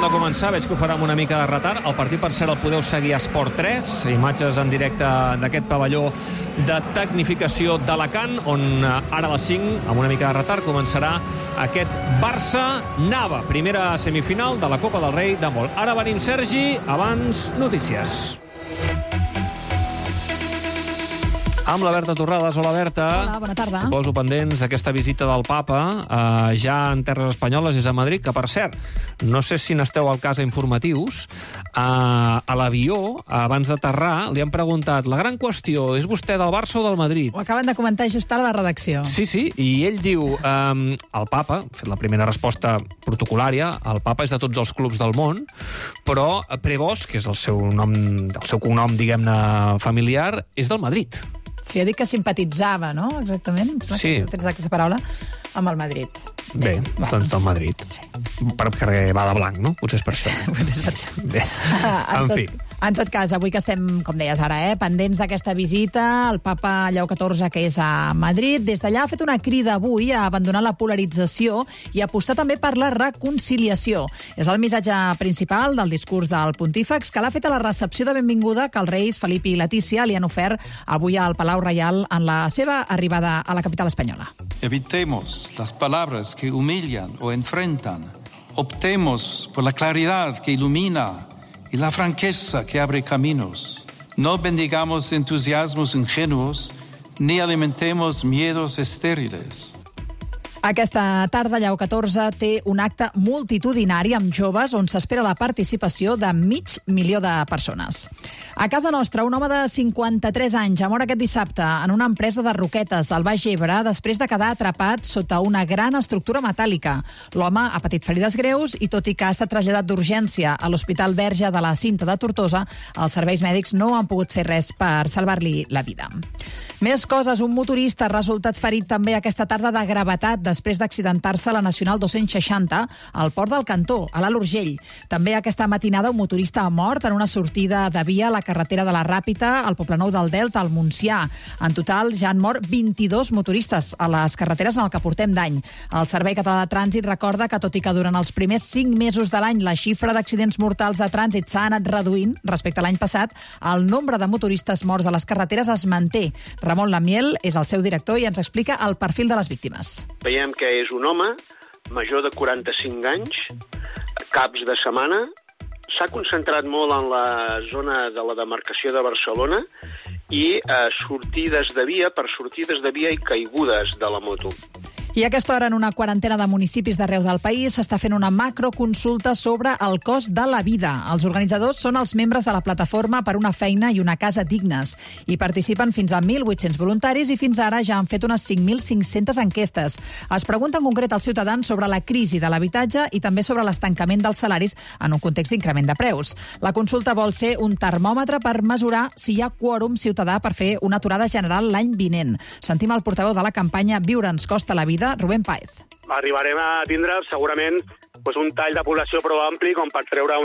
de començar, veig que ho farà amb una mica de retard. El partit, per cert, el podeu seguir a Esport 3, imatges en directe d'aquest pavelló de tecnificació d'Alacant, on ara a les 5, amb una mica de retard, començarà aquest Barça-Nava, primera semifinal de la Copa del Rei d'handbol. Ara venim, Sergi, abans notícies. Amb la Berta Torrades. Hola, Berta. Hola, bona tarda. Poso pendents d'aquesta visita del papa ja en terres espanyoles, és a Madrid, que, per cert, no sé si n'esteu al cas a informatius, a l'avió, abans d'aterrar, li han preguntat, la gran qüestió, és vostè del Barça o del Madrid? Ho acaben de comentar just ara a la redacció. Sí, i ell diu, el papa, ha fet la primera resposta protocolària, el papa és de tots els clubs del món, però Prevost, que és el seu cognom, diguem-ne, familiar, és del Madrid. Sí, ha dit que simpatitzava, no? Exactament. Sí. Tens aquesta paraula amb el Madrid. Bé, doncs del Madrid. Sí. Perquè va de blanc, no? Potser és per això. Potser és per això. Bé, en fi. En tot cas, avui que estem, com deies ara, pendents d'aquesta visita, el papa Lleó XIV, que és a Madrid, des d'allà ha fet una crida avui a abandonar la polarització i a apostar també per la reconciliació. És el missatge principal del discurs del pontífex, que l'ha fet a la recepció de benvinguda que els reis Felip i Letícia li han ofert avui al Palau Reial en la seva arribada a la capital espanyola. Evitemos las palabras que humillan o enfrentan. Optemos por la claridad que ilumina y la franqueza que abre caminos. No bendigamos entusiasmos ingenuos ni alimentemos miedos estériles. Aquesta tarda, Lleó XIV té un acte multitudinari amb joves on s'espera la participació de 500.000 de persones. A casa nostra, un home de 53 anys ha mort aquest dissabte en una empresa de roquetes al Baix Ebre després de quedar atrapat sota una gran estructura metàl·lica. L'home ha patit ferides greus i, tot i que ha estat traslladat d'urgència a l'Hospital Verge de la Cinta de Tortosa, els serveis mèdics no han pogut fer res per salvar-li la vida. Més coses. Un motorista ha resultat ferit també aquesta tarda de gravetat després d'accidentar-se a la Nacional 260 al Port del Cantó, a l'Alt Urgell. També aquesta matinada un motorista ha mort en una sortida de via a la carretera de la Ràpita, al Poblenou del Delta, al Montsià. En total ja han mort 22 motoristes a les carreteres en el que portem d'any. El Servei Català de Trànsit recorda que, tot i que durant els primers 5 mesos de l'any la xifra d'accidents mortals de trànsit s'ha anat reduint respecte a l'any passat, el nombre de motoristes morts a les carreteres es manté. Ramon Lamiel és el seu director i ens explica el perfil de les víctimes. Veiem que és un home major de 45 anys, caps de setmana, s'ha concentrat molt en la zona de la demarcació de Barcelona i sortides de via i caigudes de la moto. I a aquesta hora, en una quarantena de municipis d'arreu del país, s'està fent una macroconsulta sobre el cost de la vida. Els organitzadors són els membres de la plataforma per una feina i una casa dignes. Hi participen fins a 1.800 voluntaris i fins ara ja han fet unes 5.500 enquestes. Es pregunta en concret als ciutadans sobre la crisi de l'habitatge i també sobre l'estancament dels salaris en un context d'increment de preus. La consulta vol ser un termòmetre per mesurar si hi ha quòrum ciutadà per fer una aturada general l'any vinent. Sentim el portaveu de la campanya Viure ens costa la vida, Rubén Páez. Arribarem a tindre segurament un tall de població prou ampli com per treure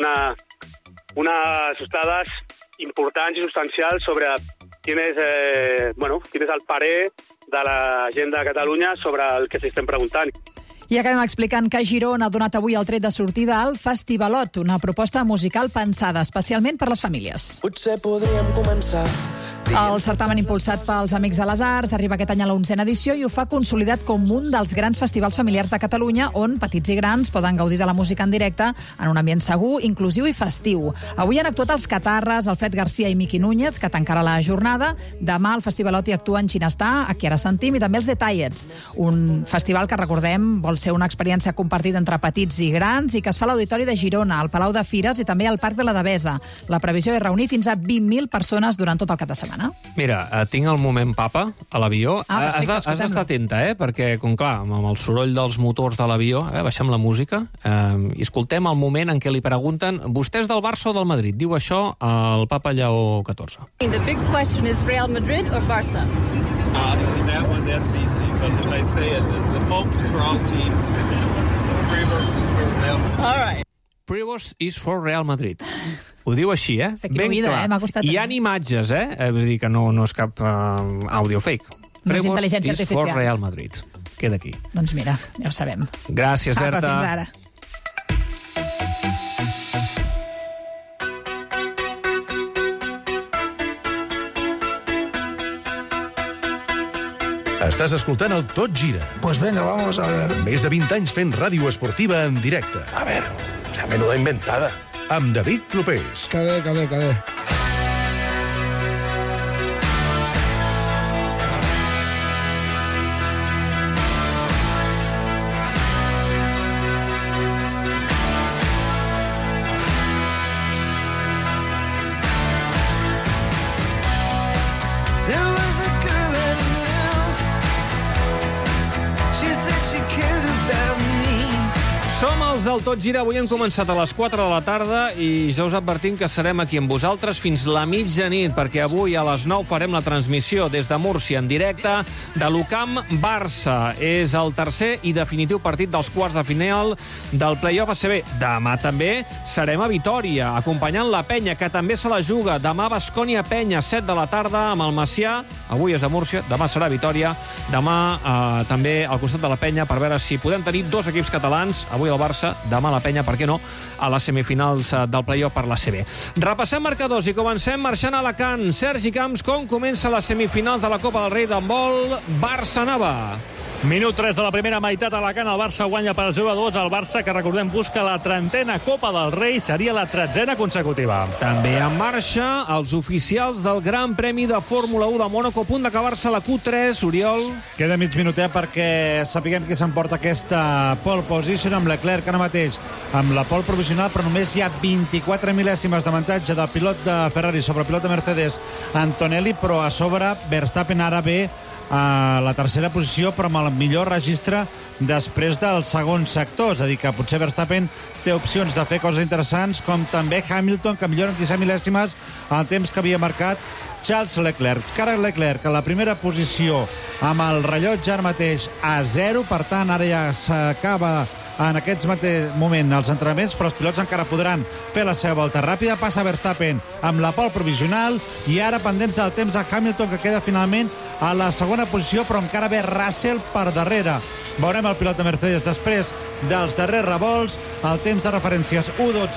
unes dades importants i substancials sobre quin és el parer de la gent de Catalunya sobre el que s'estem preguntant. I acabem explicant que Girona ha donat avui el tret de sortida al Festivalot, una proposta musical pensada especialment per les famílies. Potser podríem començar. El certamen impulsat pels Amics de les Arts arriba aquest any a la 11ª edició i ho fa consolidat com un dels grans festivals familiars de Catalunya on petits i grans poden gaudir de la música en directe en un ambient segur, inclusiu i festiu. Avui han actuat els Catarres, Alfred Garcia i Miqui Núñez, que tancarà la jornada. Demà al Festivalot hi actuen Xinestà, aquí ara sentim, i també els Detallets, un festival que, recordem, vol ser una experiència compartida entre petits i grans i que es fa a l'Auditori de Girona, al Palau de Fires i també al Parc de la Devesa. La previsió és reunir fins a 20.000 persones durant tot el cap de setmana. Mira, tinc el moment papa a l'avió. Perfecte, has d'estar atenta, perquè, com clar, amb el soroll dels motors de l'avió, baixem la música i escoltem el moment en què li pregunten vostè és del Barça o del Madrid? Diu això el papa Lleó XIV. The big question is Real Madrid or Barça? That one, that's easy, but if I say it, the Pope is for all teams. Prevost is for Real Madrid. All right. Prevost is for Real Madrid. Ho diu així, Ben clar. M'ha costat. Hi ha imatges, Vull dir que no és cap àudio fake. No és Prevost intel·ligència is artificial. for Real Madrid. Queda aquí. Doncs mira, ja ho sabem. Gràcies, Berta. Apa, fins ara. Estàs escoltant el Tot Gira. Pues venga, vamos a ver. Més de 20 anys fent ràdio esportiva en directe. A ver, esa menuda inventada. Amb David Clopés. Que bé. Som els del Tot Gira. Avui hem començat a les 4 de la tarda i ja us advertim que serem aquí amb vosaltres fins la mitjanit, perquè avui a les 9 farem la transmissió des de Múrcia en directe de l'UCAM Barça. És el tercer i definitiu partit dels quarts de final del play-off ACB. Demà també serem a Vitòria, acompanyant la Penya, que també se la juga. Demà Baskonia Penya, 7 de la tarda, amb el Macià. Avui és a Múrcia, demà serà a Vitòria. Demà també al costat de la Penya, per veure si podem tenir dos equips catalans. Avui el Barça, demà la Penya, per què no, a les semifinals del play-off per l'ACB. Repassem marcadors i comencem marxant a Alacant. Sergi Camps, com comença les semifinals de la Copa del Rei d'handbol Barça-Nava? Minut 3 de la primera meitat a Alacant. El Barça guanya per 0-2. El Barça, que recordem, busca la 30a Copa del Rei. Seria la 13a consecutiva. També en marxa els oficials del Gran Premi de Fórmula 1 de Mònaco, a punt d'acabar-se la Q3. Oriol. Queda mig minutet perquè sapiguem qui s'emporta aquesta pole position amb Leclerc ara mateix amb la pole provisional, però només hi ha 24 mil·lèsimes d'avantatge del pilot de Ferrari sobre el pilot de Mercedes, Antonelli, però a sobre Verstappen ara ve a la tercera posició, però amb el millor registre després del segon sector. És a dir, que potser Verstappen té opcions de fer coses interessants, com també Hamilton, que millora 17 mil·lèsimes el temps que havia marcat Charles Leclerc. Charles Leclerc a la primera posició amb el rellotge ara mateix a 0, per tant ara ja s'acaba en aquest mateix moment els entrenaments, però els pilots encara podran fer la seva volta ràpida. Passa Verstappen amb la pole provisional i ara pendents del temps de Hamilton, que queda finalment a la segona posició, però encara ve Russell per darrere. Veurem el pilot de Mercedes després dels darrers revolts. El temps de referències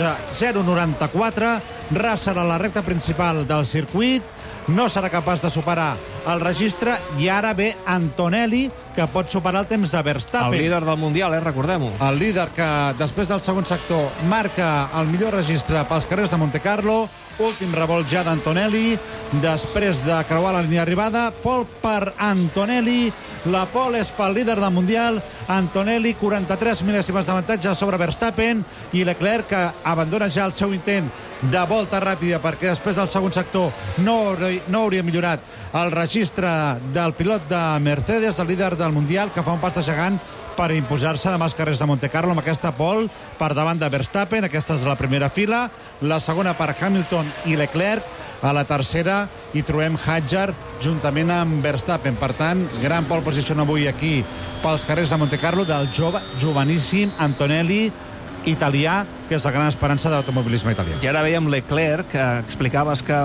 1:12.094. Russell a la recta principal del circuit. No serà capaç de superar el registre i ara ve Antonelli, que pot superar el temps de Verstappen. El líder del Mundial, recordem-ho. El líder que després del segon sector marca el millor registre pels carrers de Montecarlo. Últim revolt ja d'Antonelli després de creuar la línia d'arribada. Pol per Antonelli. La pole és pel líder del Mundial. Antonelli, 43 mil·lèsimes d'avantatge sobre Verstappen, i Leclerc, que abandona ja el seu intent de volta ràpida perquè després del segon sector no hauria millorat el registre del pilot de Mercedes, el líder del Mundial, que fa un pas de gegant per imposar-se demà als carrers de Montecarlo amb aquesta pole per davant de Verstappen. Aquesta és la primera fila, la segona per Hamilton i Leclerc. A la tercera hi trobem Hadjar juntament amb Verstappen. Per tant, gran pole position avui aquí pels carrers de Montecarlo del joveníssim Antonelli, italià, que és la gran esperança de l'automobilisme italià. I ara veiem Leclerc, que explicaves que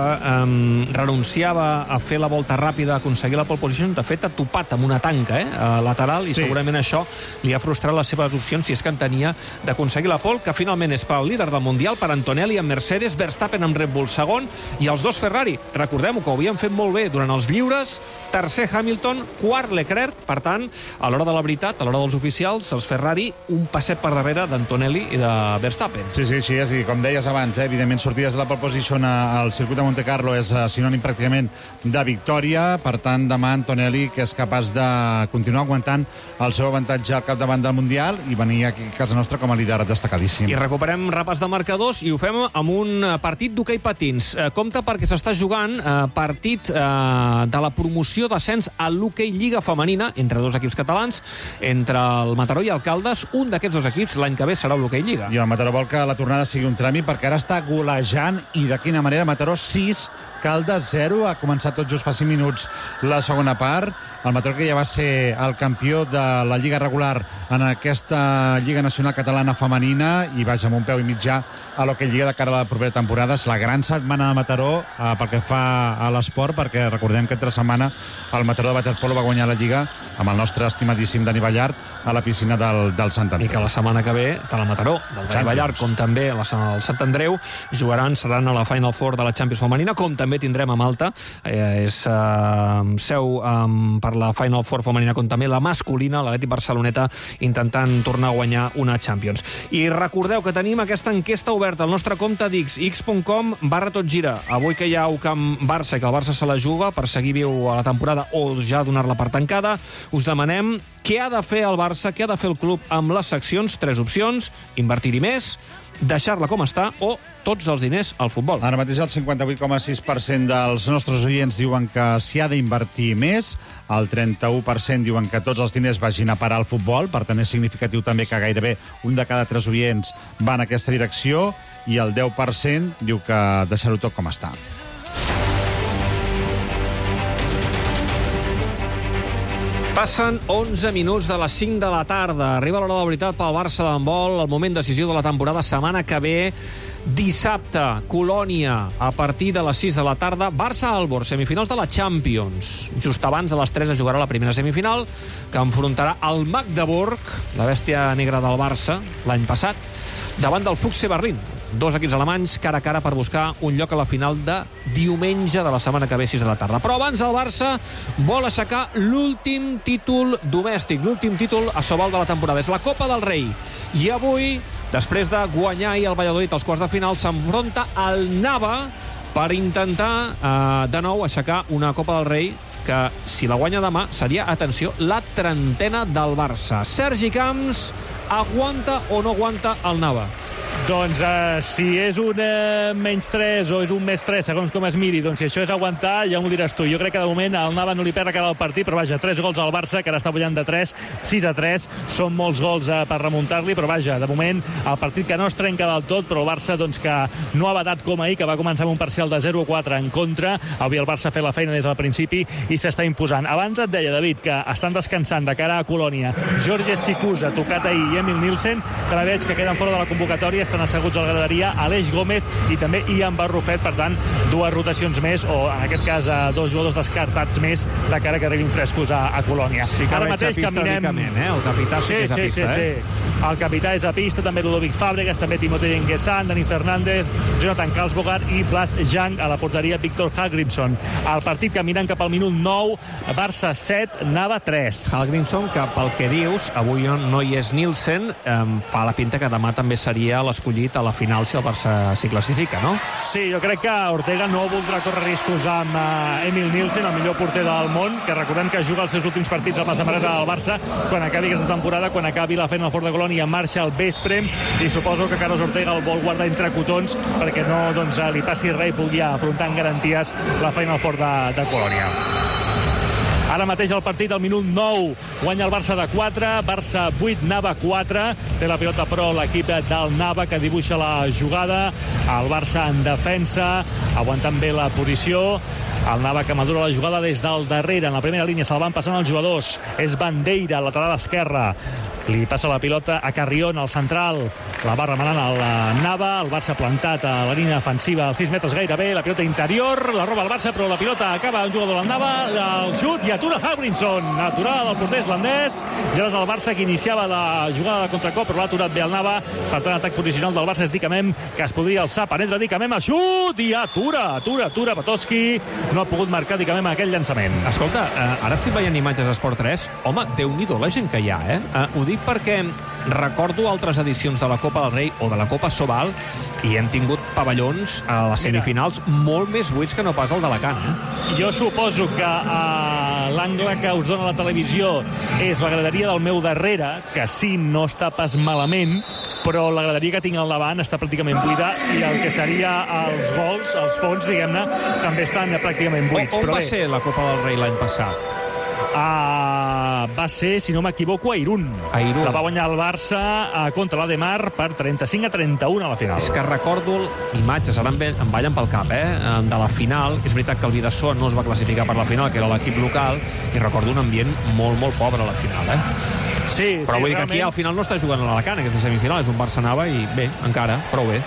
renunciava a fer la volta ràpida, a aconseguir la pole position. De fet, ha topat amb una tanca lateral, i sí, segurament això li ha frustrat les seves opcions, si és que en tenia, d'aconseguir la pole, que finalment és pel líder del Mundial, per Antonelli amb Mercedes, Verstappen amb Red Bull segon, i els dos Ferrari. Recordem-ho, que ho havien fet molt bé durant els lliures. Tercer Hamilton, quart Leclerc. Per tant, a l'hora de la veritat, a l'hora dels oficials, els Ferrari un passet per darrere d'Antonelli i de Verstappen. Sí, així és, i com deies abans, evidentment sortides de la pole position al circuit de Montecarlo és sinònim pràcticament de victòria. Per tant, demà Antonelli, que és capaç de continuar aguantant el seu avantatge al capdavant del Mundial i venir aquí a casa nostra com a líder destacadíssim. I recuperem repàs de marcadors i ho fem amb un partit d'hoquei patins. Compte perquè s'està jugant partit de la promoció d'ascens a l'hoquei Lliga Femenina entre dos equips catalans, entre el Mataró i el Caldes. Un d'aquests dos equips l'any que ve serà l'hoquei Lliga. I el Mataró vol que la tornada sigui un tràmit, perquè ara està golejant, i de quina manera. Mataró 6, Caldes 0. Ha començat tot just fa 5 minuts la segona part. El Mataró, que ja va ser el campió de la Lliga regular en aquesta Lliga Nacional Catalana Femenina, i vaja, amb un peu i mitjà a l'Hockey Lliga de cara a la propera temporada. És la gran setmana de Mataró pel que fa a l'esport, perquè recordem que entre setmana el Mataró de waterpolo va guanyar la Lliga amb el nostre estimadíssim Dani Ballart a la piscina del Sant Andreu. I que la setmana que ve, tant el Mataró, del Dani Ballart, com també el Sant Andreu, seran a la Final Four de la Champions femenina, com també tindrem a Malta. És seu per la Final Four femenina, com també la masculina, l'Atlètic Barceloneta, intentant tornar a guanyar una Champions. I recordeu que tenim aquesta enquesta oberta al nostre compte d'X, x.com/totgira. Avui que hi ha UCAM Barça i que el Barça se la juga per seguir viu a la temporada o ja donar-la per tancada, us demanem què ha de fer el Barça, què ha de fer el club amb les seccions. 3 opcions: invertir-hi més, deixar-la com està o tots els diners al futbol. Ara mateix el 58,6% dels nostres oients diuen que s'hi ha d'invertir més, el 31% diuen que tots els diners vagin a parar al futbol, per tant és significatiu també que gairebé un de cada 3 oients va en aquesta direcció, i el 10% diu que deixar-ho tot com està. Passen 11 minuts de les 5 de la tarda. Arriba l'hora de la veritat pel Barça d'handbol, el moment decisiu de la temporada, setmana que ve, dissabte, Colònia, a partir de les 6 de la tarda. Barça-Aalborg, semifinals de la Champions. Just abans de les 3 es jugarà la primera semifinal, que enfrontarà el Magdeburg, la bèstia negra del Barça, l'any passat, davant del Füchse Berlín. 2 equips alemanys cara a cara per buscar un lloc a la final de diumenge de la setmana que ve, 6 de la tarda. Però abans el Barça vol aixecar l'últim títol domèstic, l'últim títol a Sobal de la temporada. És la Copa del Rei. I avui, després de guanyar ahir el Valladolid als quarts de final, s'enfronta al Nava per intentar de nou aixecar una Copa del Rei que, si la guanya demà, seria, atenció, la 30ena del Barça. Sergi Camps, aguanta o no aguanta el Nava? Doncs si és un menys 3 o és un més 3, segons com es miri, doncs si això és aguantar, ja m'ho diràs tu. Jo crec que de moment el Nava no li perd a cara al partit, però vaja, 3 gols al Barça, que ara està guanyant de 3, 6-3, són molts gols per remuntar-li, però vaja, de moment el partit que no es trenca del tot, però el Barça doncs que no ha batat com ahir, que va començar amb un parcial de 0-4 en contra. Avui el Barça ha fet la feina des del principi i s'està imposant. Abans et deia, David, que estan descansant de cara a Colònia Georges Sikusa, tocat ahir, i Emil Nielsen. També veig que queden fora de la convocatòria, estan asseguts a la graderia Aleix Gómez i també Ian Barrufet, per tant, 2 rotacions més, o en aquest cas 2 jugadors descartats més de cara que arribin frescos a Colònia. Sí que ara mateix caminem... El capità sí que és a pista, sí. El capità és a pista, també Ludovic Fàbregas, també Timotei Enguessan, Dani Fernández, Jonathan Karlsbogard i Blas Jang a la porteria, Víctor Hallgrímsson. El partit caminant cap al minut 9, Barça 7, Nava 3. Hallgrímsson, que pel que dius, avui no hi és Nielsen, fa la pinta que demà també seria l'escollit a la final si el Barça s'hi classifica, no? Sí, jo crec que Ortega no voldrà córrer riscos amb Emil Nielsen, el millor porter del món, que recordem que juga els seus últims partits amb la samarreta del Barça quan acabi aquesta temporada, quan acabi la Final Four de Colònia, marxa al vespre, i suposo que Carlos Ortega el vol guardar entre cotons perquè no li passi res i pugui afrontar amb garanties la Final Four de Colònia. Ara mateix el partit al minut 9 guanya el Barça de 4, Barça 8, Nava 4. Té la pilota però l'equip del Nava, que dibuixa la jugada. El Barça en defensa, aguantant bé la posició. El Nava que madura la jugada des del darrere. En la primera línia se'l van passant els jugadors. És Bandeira, lateral esquerra. Li passa la pilota a Carrión, al central. La va remenant el Nava. El Barça plantat a la línia defensiva als 6 metres gairebé. La pilota interior, la roba el Barça, però la pilota acaba un jugador del Nava. El xut i atura Hallgrímsson. Aturada del porter islandès. I ara és el Barça que iniciava la jugada de contracop, però l'ha aturat bé el Nava. Per tant, atac posicional del Barça és Dicamem, que es podria alçar. Penetra Dicamem, el xut i atura Patoski. No ha pogut marcar Dicamem aquell llançament. Escolta, ara estic veient imatges d'Esport 3. Home, Déu-n'hi-do la gent que hi ha, Ho dic perquè recordo altres edicions de la Copa del Rei o de la Copa Sobal i hem tingut pavellons a les semifinals molt més buits que no pas el d'Alacant, Jo suposo que l'angle que us dona la televisió és la graderia del meu darrere, que sí, no està pas malament, però la graderia que tinc al davant està pràcticament buida i el que seria els gols, els fons, diguem-ne, també estan pràcticament buits. On va ser la Copa del Rei l'any passat? Va ser, si no m'equivoco, a Irún. La va guanyar el Barça contra l'Ademar per 35-31 a la final. És que recordo imatges, ara em ballen pel cap, de la final. És veritat que el Vidasoa no es va classificar per la final, que era l'equip local, i recordo un ambient molt, molt pobre a la final, Sí, però vull dir que realment... aquí al final no està jugant a l'Alacant, aquesta semifinal, és un Barça-Nava i bé, encara, prou bé.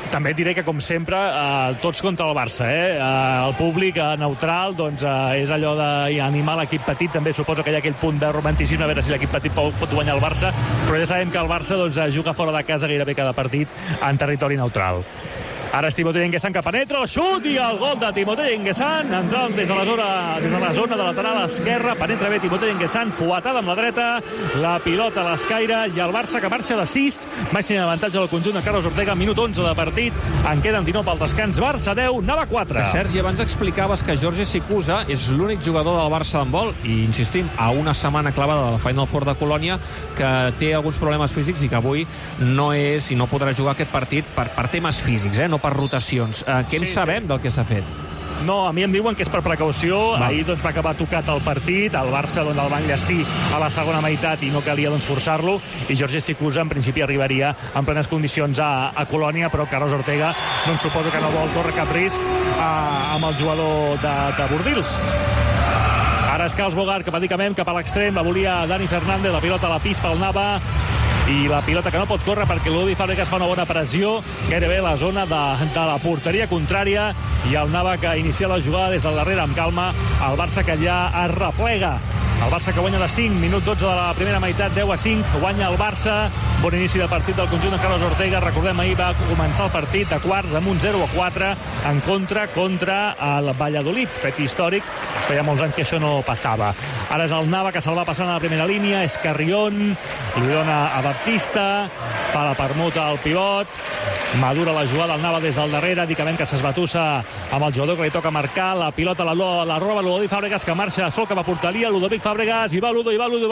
També et diré que, com sempre, tots contra el Barça, el públic neutral, doncs, és allò d'animar l'equip petit. També suposo que hi ha aquell punt de romanticisme, a veure si l'equip petit pot guanyar el Barça, però ja sabem que el Barça doncs, juga fora de casa gairebé cada partit en territori neutral. Ara és Timotei Enguessan que penetra el xut i el gol de Timotei Enguessan, entrant des de la zona de lateral esquerra. Penetra bé Timotei Enguessan, fuetada amb la dreta, la pilota a l'escaire i el Barça que marxa de 6, màxim avantatge del conjunt de Carlos Ortega, minut 11 de partit, en queden 19 pel descans. Barça 10, Nava 4. Sergi, abans explicaves que Jorge Sikusa és l'únic jugador del Barça d'handbol i, insistim, a una setmana clavada de la Final Four de Colònia, que té alguns problemes físics i que avui no és i no podrà jugar aquest partit per temes físics, no per rotacions. Què en sabem del que s'ha fet? No, a mi em diuen que és per precaució. Ahir doncs, va acabar tocat el partit, el Barça doncs, el va enllestir a la segona meitat i no calia doncs, forçar-lo, i Jorge Sikusa en principi arribaria en plenes condicions a Colònia, però Carlos Ortega doncs, suposo que no vol córrer cap risc amb el jugador de Bordils. Ara és Carles Bogart, que pràcticament cap a l'extrem la volia Dani Fernández, la pilota a la pis pel Nava, i la pilota que no pot córrer perquè l'Udi Fàbregas fa una bona pressió gairebé a la zona de la porteria contrària, i el Nava que inicia la jugada des del darrere amb calma. El Barça que ja es replega, el Barça que guanya de 5, minut 12 de la primera meitat, 10-5, guanya el Barça. Bon inici de partit del conjunt de Carlos Ortega. Recordem, ahir va començar el partit a quarts amb un 0-4 en contra el Valladolid, fet històric, feia molts anys que això no passava. Ara és el Nava que se'l va passant a la primera línia, és Carrión, li dona a Baptista, fa la permuta al pivot, madura la jugada al Nava des del darrere, dicament que s'esbatussa amb el jugador que li toca marcar, la pilota la roba Ludovic Fàbregas, que marxa sol cap a porteria, Ludovic Fàbregas, i va Ludo,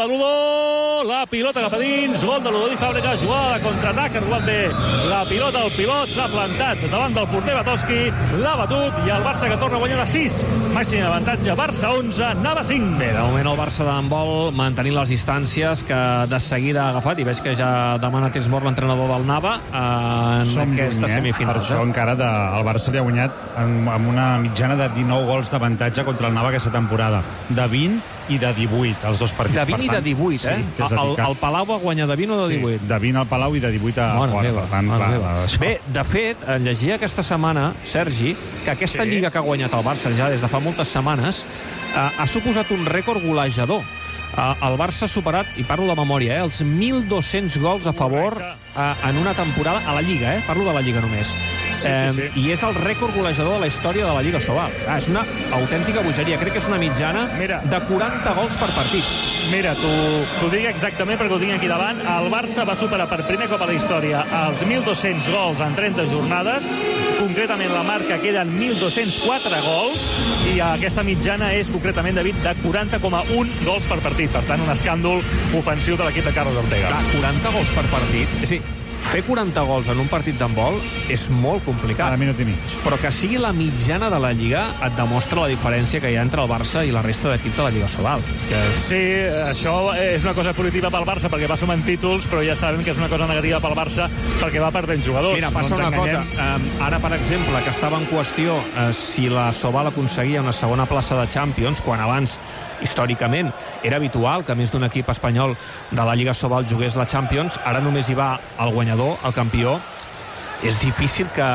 la pilota cap a dins, gol de Ludovic Fàbregas, jugada de contraatac, ha robat bé la pilota, el pivot s'ha plantat davant del porter Batoski, l'ha batut, i el Barça que torna a guanyar de 6, màxim avantatge, Barça 11, Nava 5. Bé, de moment el Barça d'handbol mantenint les distàncies, que de seguida ha agafat, i veig que ja demana temps mort l'entrenador del Nava en aquesta semifinal. Per això encara el Barça li ha guanyat amb una mitjana de 19 gols d'avantatge contra el Nava aquesta temporada, de 20 i de 18, els dos partits. De 20 i de 18, sí, el Palau va guanyar de 20 o de 18? Sí, de 20 al Palau i de 18 a fora. Per tant, bé, de fet, llegia aquesta setmana, Sergi, que aquesta lliga que ha guanyat el Barça ja des de fa moltes setmanes ha suposat un rècord golejador. El Barça ha superat, i parlo de memòria, els 1.200 gols a favor en una temporada a la Lliga, parlo de la Lliga només. Sí. I és el rècord golejador de la història de la Lliga Sobal. És una autèntica bogeria. Crec que és una mitjana de 40 gols per partit. Mira, t'ho dic exactament perquè ho tinc aquí davant. El Barça va superar per primer cop a la història els 1.200 gols en 30 jornades. Concretament la marca queden 1.204 gols i aquesta mitjana és concretament, David, de 40,1 gols per partit. Per tant, un escàndol ofensiu de l'equip de Carlos Ortega. 40 gols per partit. És a dir, fer 40 gols en un partit d'handbol és molt complicat. Cada minut i mig. Però que sigui la mitjana de la Lliga et demostra la diferència que hi ha entre el Barça i la resta d'equips de la Lliga Sobal. Sí, això és una cosa positiva pel Barça perquè va sumant títols, però ja sabem que és una cosa negativa pel Barça perquè va perdent jugadors. Mira, passa una cosa. Ara, per exemple, que estava en qüestió si la Sobal aconseguia una segona plaça de Champions, quan abans històricament era habitual que més d'un equip espanyol de la Lliga Sobal jugués la Champions, ara només hi va el guanyador, el campió. És difícil que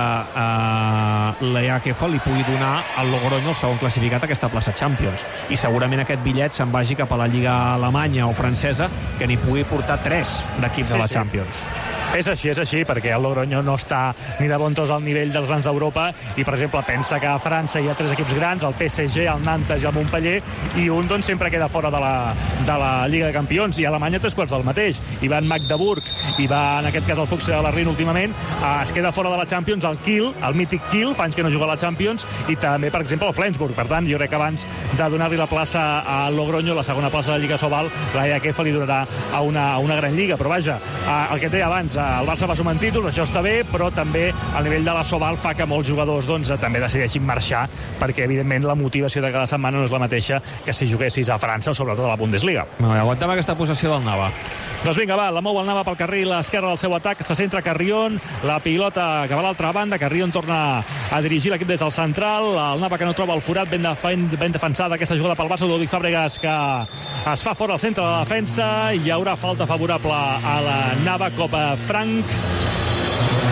l'EAKF li pugui donar al Logroño, el segon classificat, aquesta plaça Champions. I segurament aquest bitllet se'n vagi cap a la Lliga alemanya o francesa, que n'hi pugui portar 3 d'equips de la Champions. És així, perquè el Logroño no està ni de bon tros al nivell dels grans d'Europa i, per exemple, pensa que a França hi ha 3 equips grans, el PSG, el Nantes i el Montpellier, i un doncs, sempre queda fora de la Lliga de Campions, i a Alemanya 3 quarts del mateix. Hi va en Magdeburg, i va, en aquest cas, el Fuchs de la Rin últimament, es queda fora de la Champions el Kiel, el mític Kiel, fa anys que no juga a la Champions, i també, per exemple, el Flensburg. Per tant, jo crec que abans de donar-li la plaça al Logroño, la segona plaça de la Lliga Sobal, la EAKF li donarà a una gran lliga. Però vaja, el que et deia abans, el Barça va sumant títols, això està bé, però també el nivell de la Sobal fa que molts jugadors doncs, també decideixin marxar, perquè evidentment la motivació de cada setmana no és la mateixa que si juguessis a França o sobretot a la Bundesliga. Aguantem aquesta possessió del Nava. Doncs vinga, va, la mou el Nava pel carril esquerre del seu atac, se centra Carrión, la pilota que va a l'altra banda, Carrión torna a dirigir l'equip des del central, el Nava que no troba el forat, ben defensada aquesta jugada pel Barça, Ludovic Fàbregas que es fa fora al centre de la defensa, hi haurà falta favorable a la Nava, cop a Frank,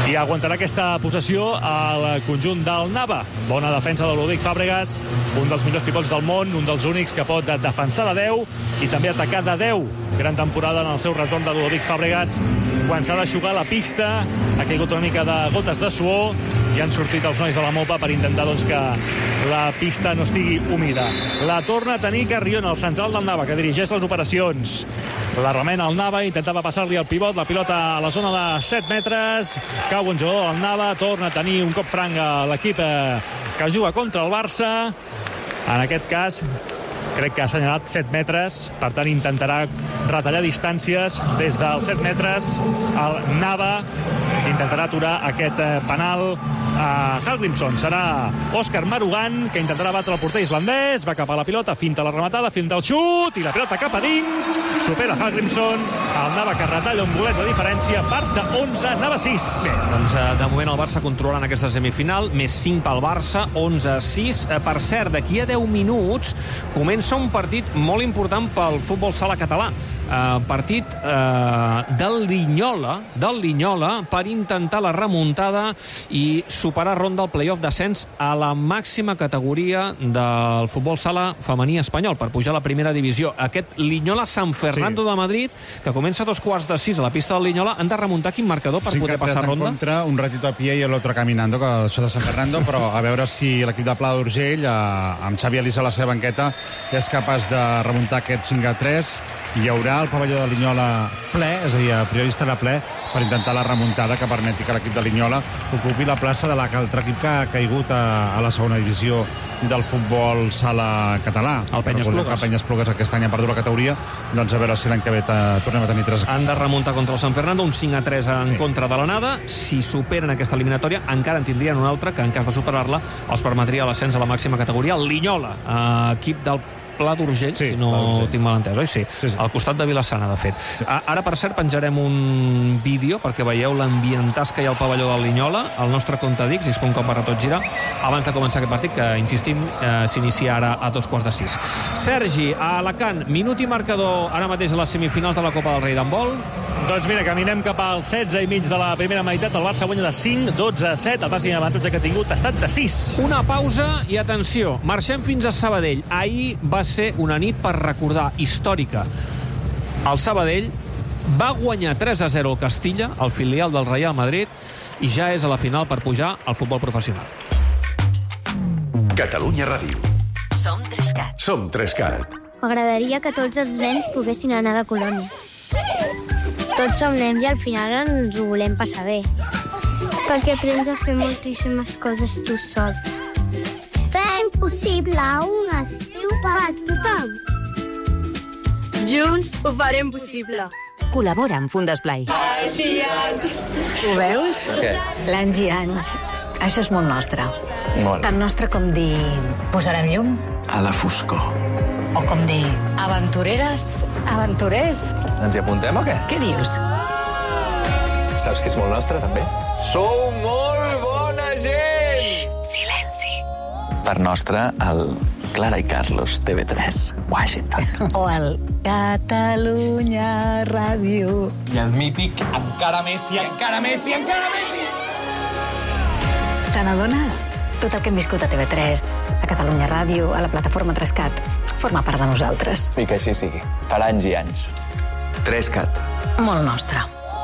I aguantarà aquesta possessió al conjunt del Nava. Bona defensa de Ludovic Fàbregas, un dels millors pivots del món, un dels únics que pot defensar de 10 i també atacar de 10. Gran temporada en el seu retorn de Ludovic Fàbregas. Quan s'ha d'aixugar la pista, ha caigut una mica de gotes de suor i han sortit els nois de la Mopa per intentar que la pista no estigui humida. La torna a tenir Carrion, el central del Nava, que dirigeix les operacions. La remena el Nava, intentava passar-li el pivot, la pilota a la zona de 7 metres, cau un jugador del Nava, torna a tenir un cop franc a l'equip que juga contra el Barça. En aquest cas, crec que ha assenyalat 7 metres, per tant intentarà retallar distàncies des dels 7 metres. El Nava intentarà aturar aquest penal a Hallgrímsson. Serà Òscar Marugan, que intentarà batre el porter islandès, va cap a la pilota, finta la rematada, finta el xut, i la pilota cap a dins, supera Hallgrímsson, el Nava que retalla un bolet de diferència, Barça 11, Nava 6. Bé, doncs de moment el Barça controlant aquesta semifinal, més 5 pel Barça, 11-6. Per cert, d'aquí a 10 minuts comença un partit molt important pel futbol sala català. Partit del Linyola per intentar la remuntada i superar ronda al playoff d'ascens a la màxima categoria del futbol sala femení espanyol per pujar a la primera divisió. Aquest Linyola San Fernando de Madrid, que comença a 5:45 a la pista del Linyola, han de remuntar quin marcador per poder passar ronda? Contra, un ratito a pie i l'altre caminando, que això de San Fernando, però a veure si l'equip de Pla d'Urgell, amb Xavi Alís a la seva banqueta, és capaç de remuntar aquest 5-3. Hi haurà el pavelló de Linyola ple, és a dir, a priori estarà ple, per intentar la remuntada que permeti que l'equip de Linyola ocupi la plaça de l'altre equip que ha caigut a la segona divisió del futbol sala català. El Penyes-Plugues. El Penyes-Plugues aquest any ha perdut la categoria, doncs a veure si l'any que ve tornem a tenir 3. Han de remuntar contra el San Fernando, un 5-3 en contra de l'anada. Si superen aquesta eliminatòria, encara en tindrien una altra que, en cas de superar-la, els permetria l'ascens a la màxima categoria. El Linyola, equip del Pla d'Urgell, si no tinc mal entès, oi? Sí. Al costat de Vilassana, de fet. Ara, per cert, penjarem un vídeo perquè veieu l'ambientàs que hi ha al pavelló del Linyola, al nostre compte d'X, x.com/totgira, abans de començar aquest partit, que, insistim, s'inicia ara a 5:45. Sergi, a Alacant, minut i marcador ara mateix a les semifinals de la Copa del Rei d'handbol. Doncs mira, caminem cap al 16,5 de la primera meitat. El Barça guanya de 5, 12-7. El màxim avantatge que ha tingut ha estat de 6. Una pausa i atenció. Marxem fins a Sabadell. Ahir va ser una nit per recordar, històrica. El Sabadell va guanyar 3-0 al Castilla, el filial del Real Madrid, i ja és a la final per pujar al futbol professional. Catalunya Ràdio. Som 3CAT. Som 3CAT. M'agradaria que tots els nens poguessin anar de colònies. Tots som nens i al final ens ho volem passar bé. Perquè aprens a fer moltíssimes coses tu sol. Fem possible un estiu per tothom. Junts ho farem possible. Col·labora amb Fundesplai. Anys i anys. Ho veus? Què? L'anys i anys. Això és molt nostre. Molt. Tan nostre com dir posarem llum. A la foscor. O com dir aventureres, aventurers. Ens hi apuntem o què? Què dius? Saps que és molt nostre, també? Sou molt bona gent! Xxt, silenci. Per nostre, el Clara i Carlos, TV3, Washington. O el Catalunya Ràdio. I el mític encara més i encara més i encara més i... Te n'adones? Tot el que hem viscut a TV3, a Catalunya Ràdio, a la plataforma 3CAT, forma part de nosaltres. I que així sigui. Per anys i anys. 3CAT. Molt nostre.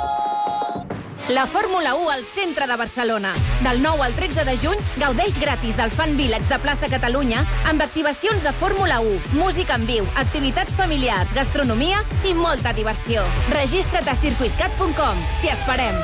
La Fórmula 1 al centre de Barcelona. Del 9 al 13 de juny, gaudeix gratis del Fan Village de Plaça Catalunya amb activacions de Fórmula 1, música en viu, activitats familiars, gastronomia i molta diversió. Registra't a circuitcat.com. T'hi esperem.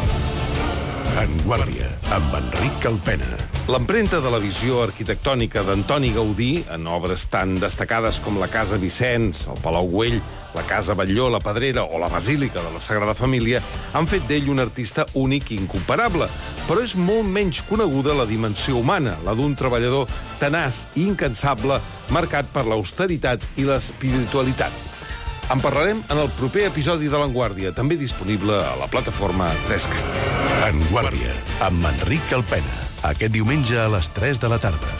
En Guàrdia, amb Enric Calpena. L'empremta de la visió arquitectònica d'Antoni Gaudí, en obres tan destacades com la Casa Vicenç, el Palau Güell, la Casa Batlló, la Pedrera o la Basílica de la Sagrada Família, han fet d'ell un artista únic i incomparable. Però és molt menys coneguda la dimensió humana, la d'un treballador tenaç i incansable, marcat per l'austeritat i l'espiritualitat. En parlarem en el proper episodi de l'Enguàrdia, també disponible a la plataforma 3CAT. En Guàrdia, amb Enric Calpena. Aquest diumenge a les 3 de la tarda.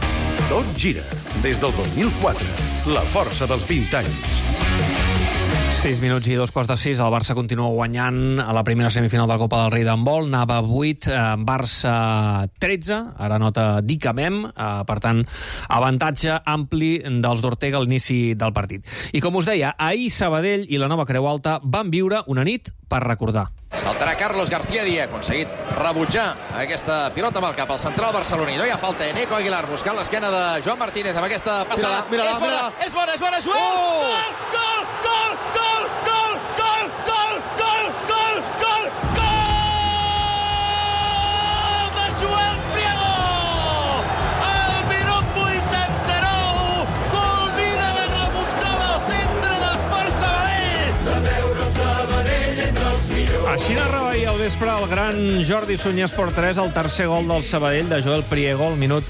Tot gira. Des del 2004. La força dels 20 anys. 6 minuts i 2:15. El Barça continua guanyant a la primera semifinal de la Copa del Rei d'handbol. Anava 8, Barça 13. Ara nota Dicamem. Per tant, avantatge ampli dels d'Ortega a l'inici del partit. I com us deia, ahir Sabadell i la Nova Creu Alta van viure una nit per recordar. Saltarà Carlos García Díaz, ha aconseguit rebutjar aquesta pilota amb el cap al central barceloní. No hi ha falta, Eneco Aguilar buscant l'esquena de Joan Martínez amb aquesta passada. Mira-la. És bona, Joel! Gol! De Joel Priego! Al minut 89, culmina la remuntada al centre d'Esport Sabadell. De veure Sabadell entre els millors. Així narrava ahir al vespre el gran Jordi Sunyer, Esport 3, el tercer gol del Sabadell de Joel Priego al minut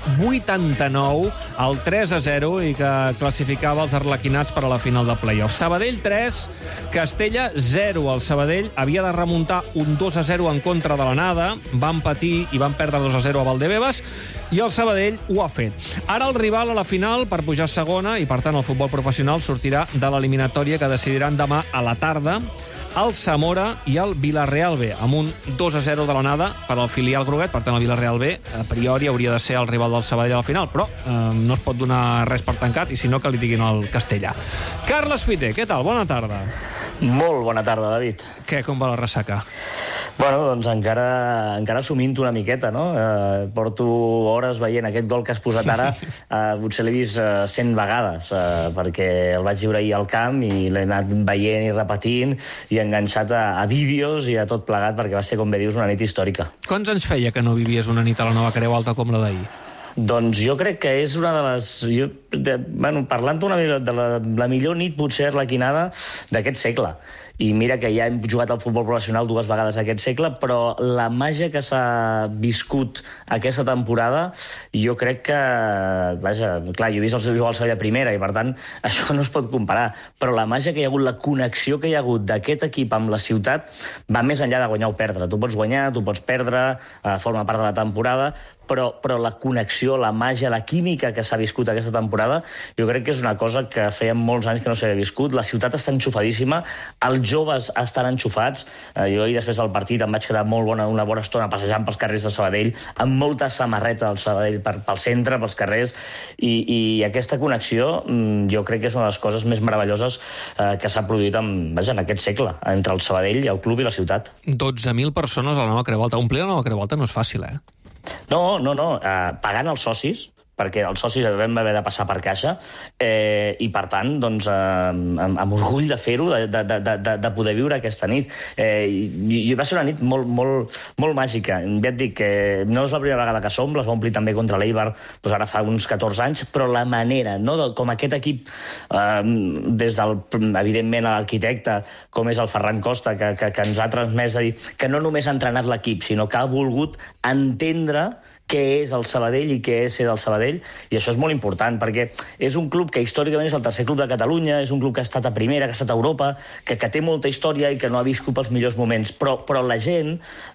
89, el 3-0, i que classificava els arlequinats per a la final de play-off. Sabadell 3, Castella 0. El Sabadell havia de remuntar un 2-0 en contra de l'anada, van patir i van perdre 2-0 a Valdebebas, i el Sabadell ho ha fet. Ara el rival a la final per pujar a segona, i per tant el futbol professional sortirà de l'eliminatòria que decidiran demà a la tarda el Zamora i el Villarreal B, amb un 2-0 de l'anada per al filial groguet. Per tant, el Villarreal B, a priori, hauria de ser el rival del Sabadell a la final, però no es pot donar res per tancat, i si no, que li diguin al Castellà. Carles Fite, què tal? Bona tarda. Molt bona tarda, David. Què, com va la ressaca? Bueno, doncs encara assumint-ho una miqueta, no? Porto hores veient aquest gol que has posat ara, potser l'he vist 100 vegades, perquè el vaig viure ahir al camp i l'he anat veient i repetint i enganxat a vídeos i a tot plegat, perquè va ser, com bé dius, una nit històrica. Quants anys feia que no vivies una nit a la Nova Creu Alta com la d'ahir? Doncs jo crec que és una de les... Parlant de la millor nit, potser arlequinada d'aquest segle. I mira que ja hem jugat al futbol professional 2 vegades aquest segle, però la màgia que s'ha viscut aquesta temporada, jo crec que... Vaja, clar, jo he vist el seu jugar al Sevilla primera i, per tant, això no es pot comparar. Però la màgia que hi ha hagut, la connexió que hi ha hagut d'aquest equip amb la ciutat, va més enllà de guanyar o perdre. Tu pots guanyar, tu pots perdre, forma part de la temporada, però la connexió, la màgia, la química que s'ha viscut aquesta temporada, jo crec que és una cosa que feia molts anys que no s'havia viscut. La ciutat està enxufadíssima, els joves estan enxufats. Jo ahir, després del partit, em vaig quedar una bona estona passejant pels carrers de Sabadell, amb molta samarreta del Sabadell pel centre, pels carrers, i aquesta connexió jo crec que és una de les coses més meravelloses que s'ha produït en aquest segle, entre el Sabadell, el club i la ciutat. 12.000 persones a la Nova Creu Alta. Omplir la Nova Creu Alta no és fàcil, eh? No. Pagant els socis, perquè els socis vam haver de passar per caixa, i per tant, doncs, amb orgull de fer-ho, de poder viure aquesta nit. I va ser una nit molt màgica. Ja et dic que no és la primera vegada que som, les va omplir també contra l'Eibar, doncs ara fa uns 14 anys, però la manera, no, com aquest equip, des del, evidentment, l'arquitecte, com és el Ferran Costa, que ens ha transmès a dir que no només ha entrenat l'equip, sinó que ha volgut entendre què és el Sabadell i què és ser del Sabadell, i això és molt important, perquè és un club que històricament és el tercer club de Catalunya, és un club que ha estat a primera, que ha estat a Europa, que té molta història i que no ha viscut els millors moments, però la gent,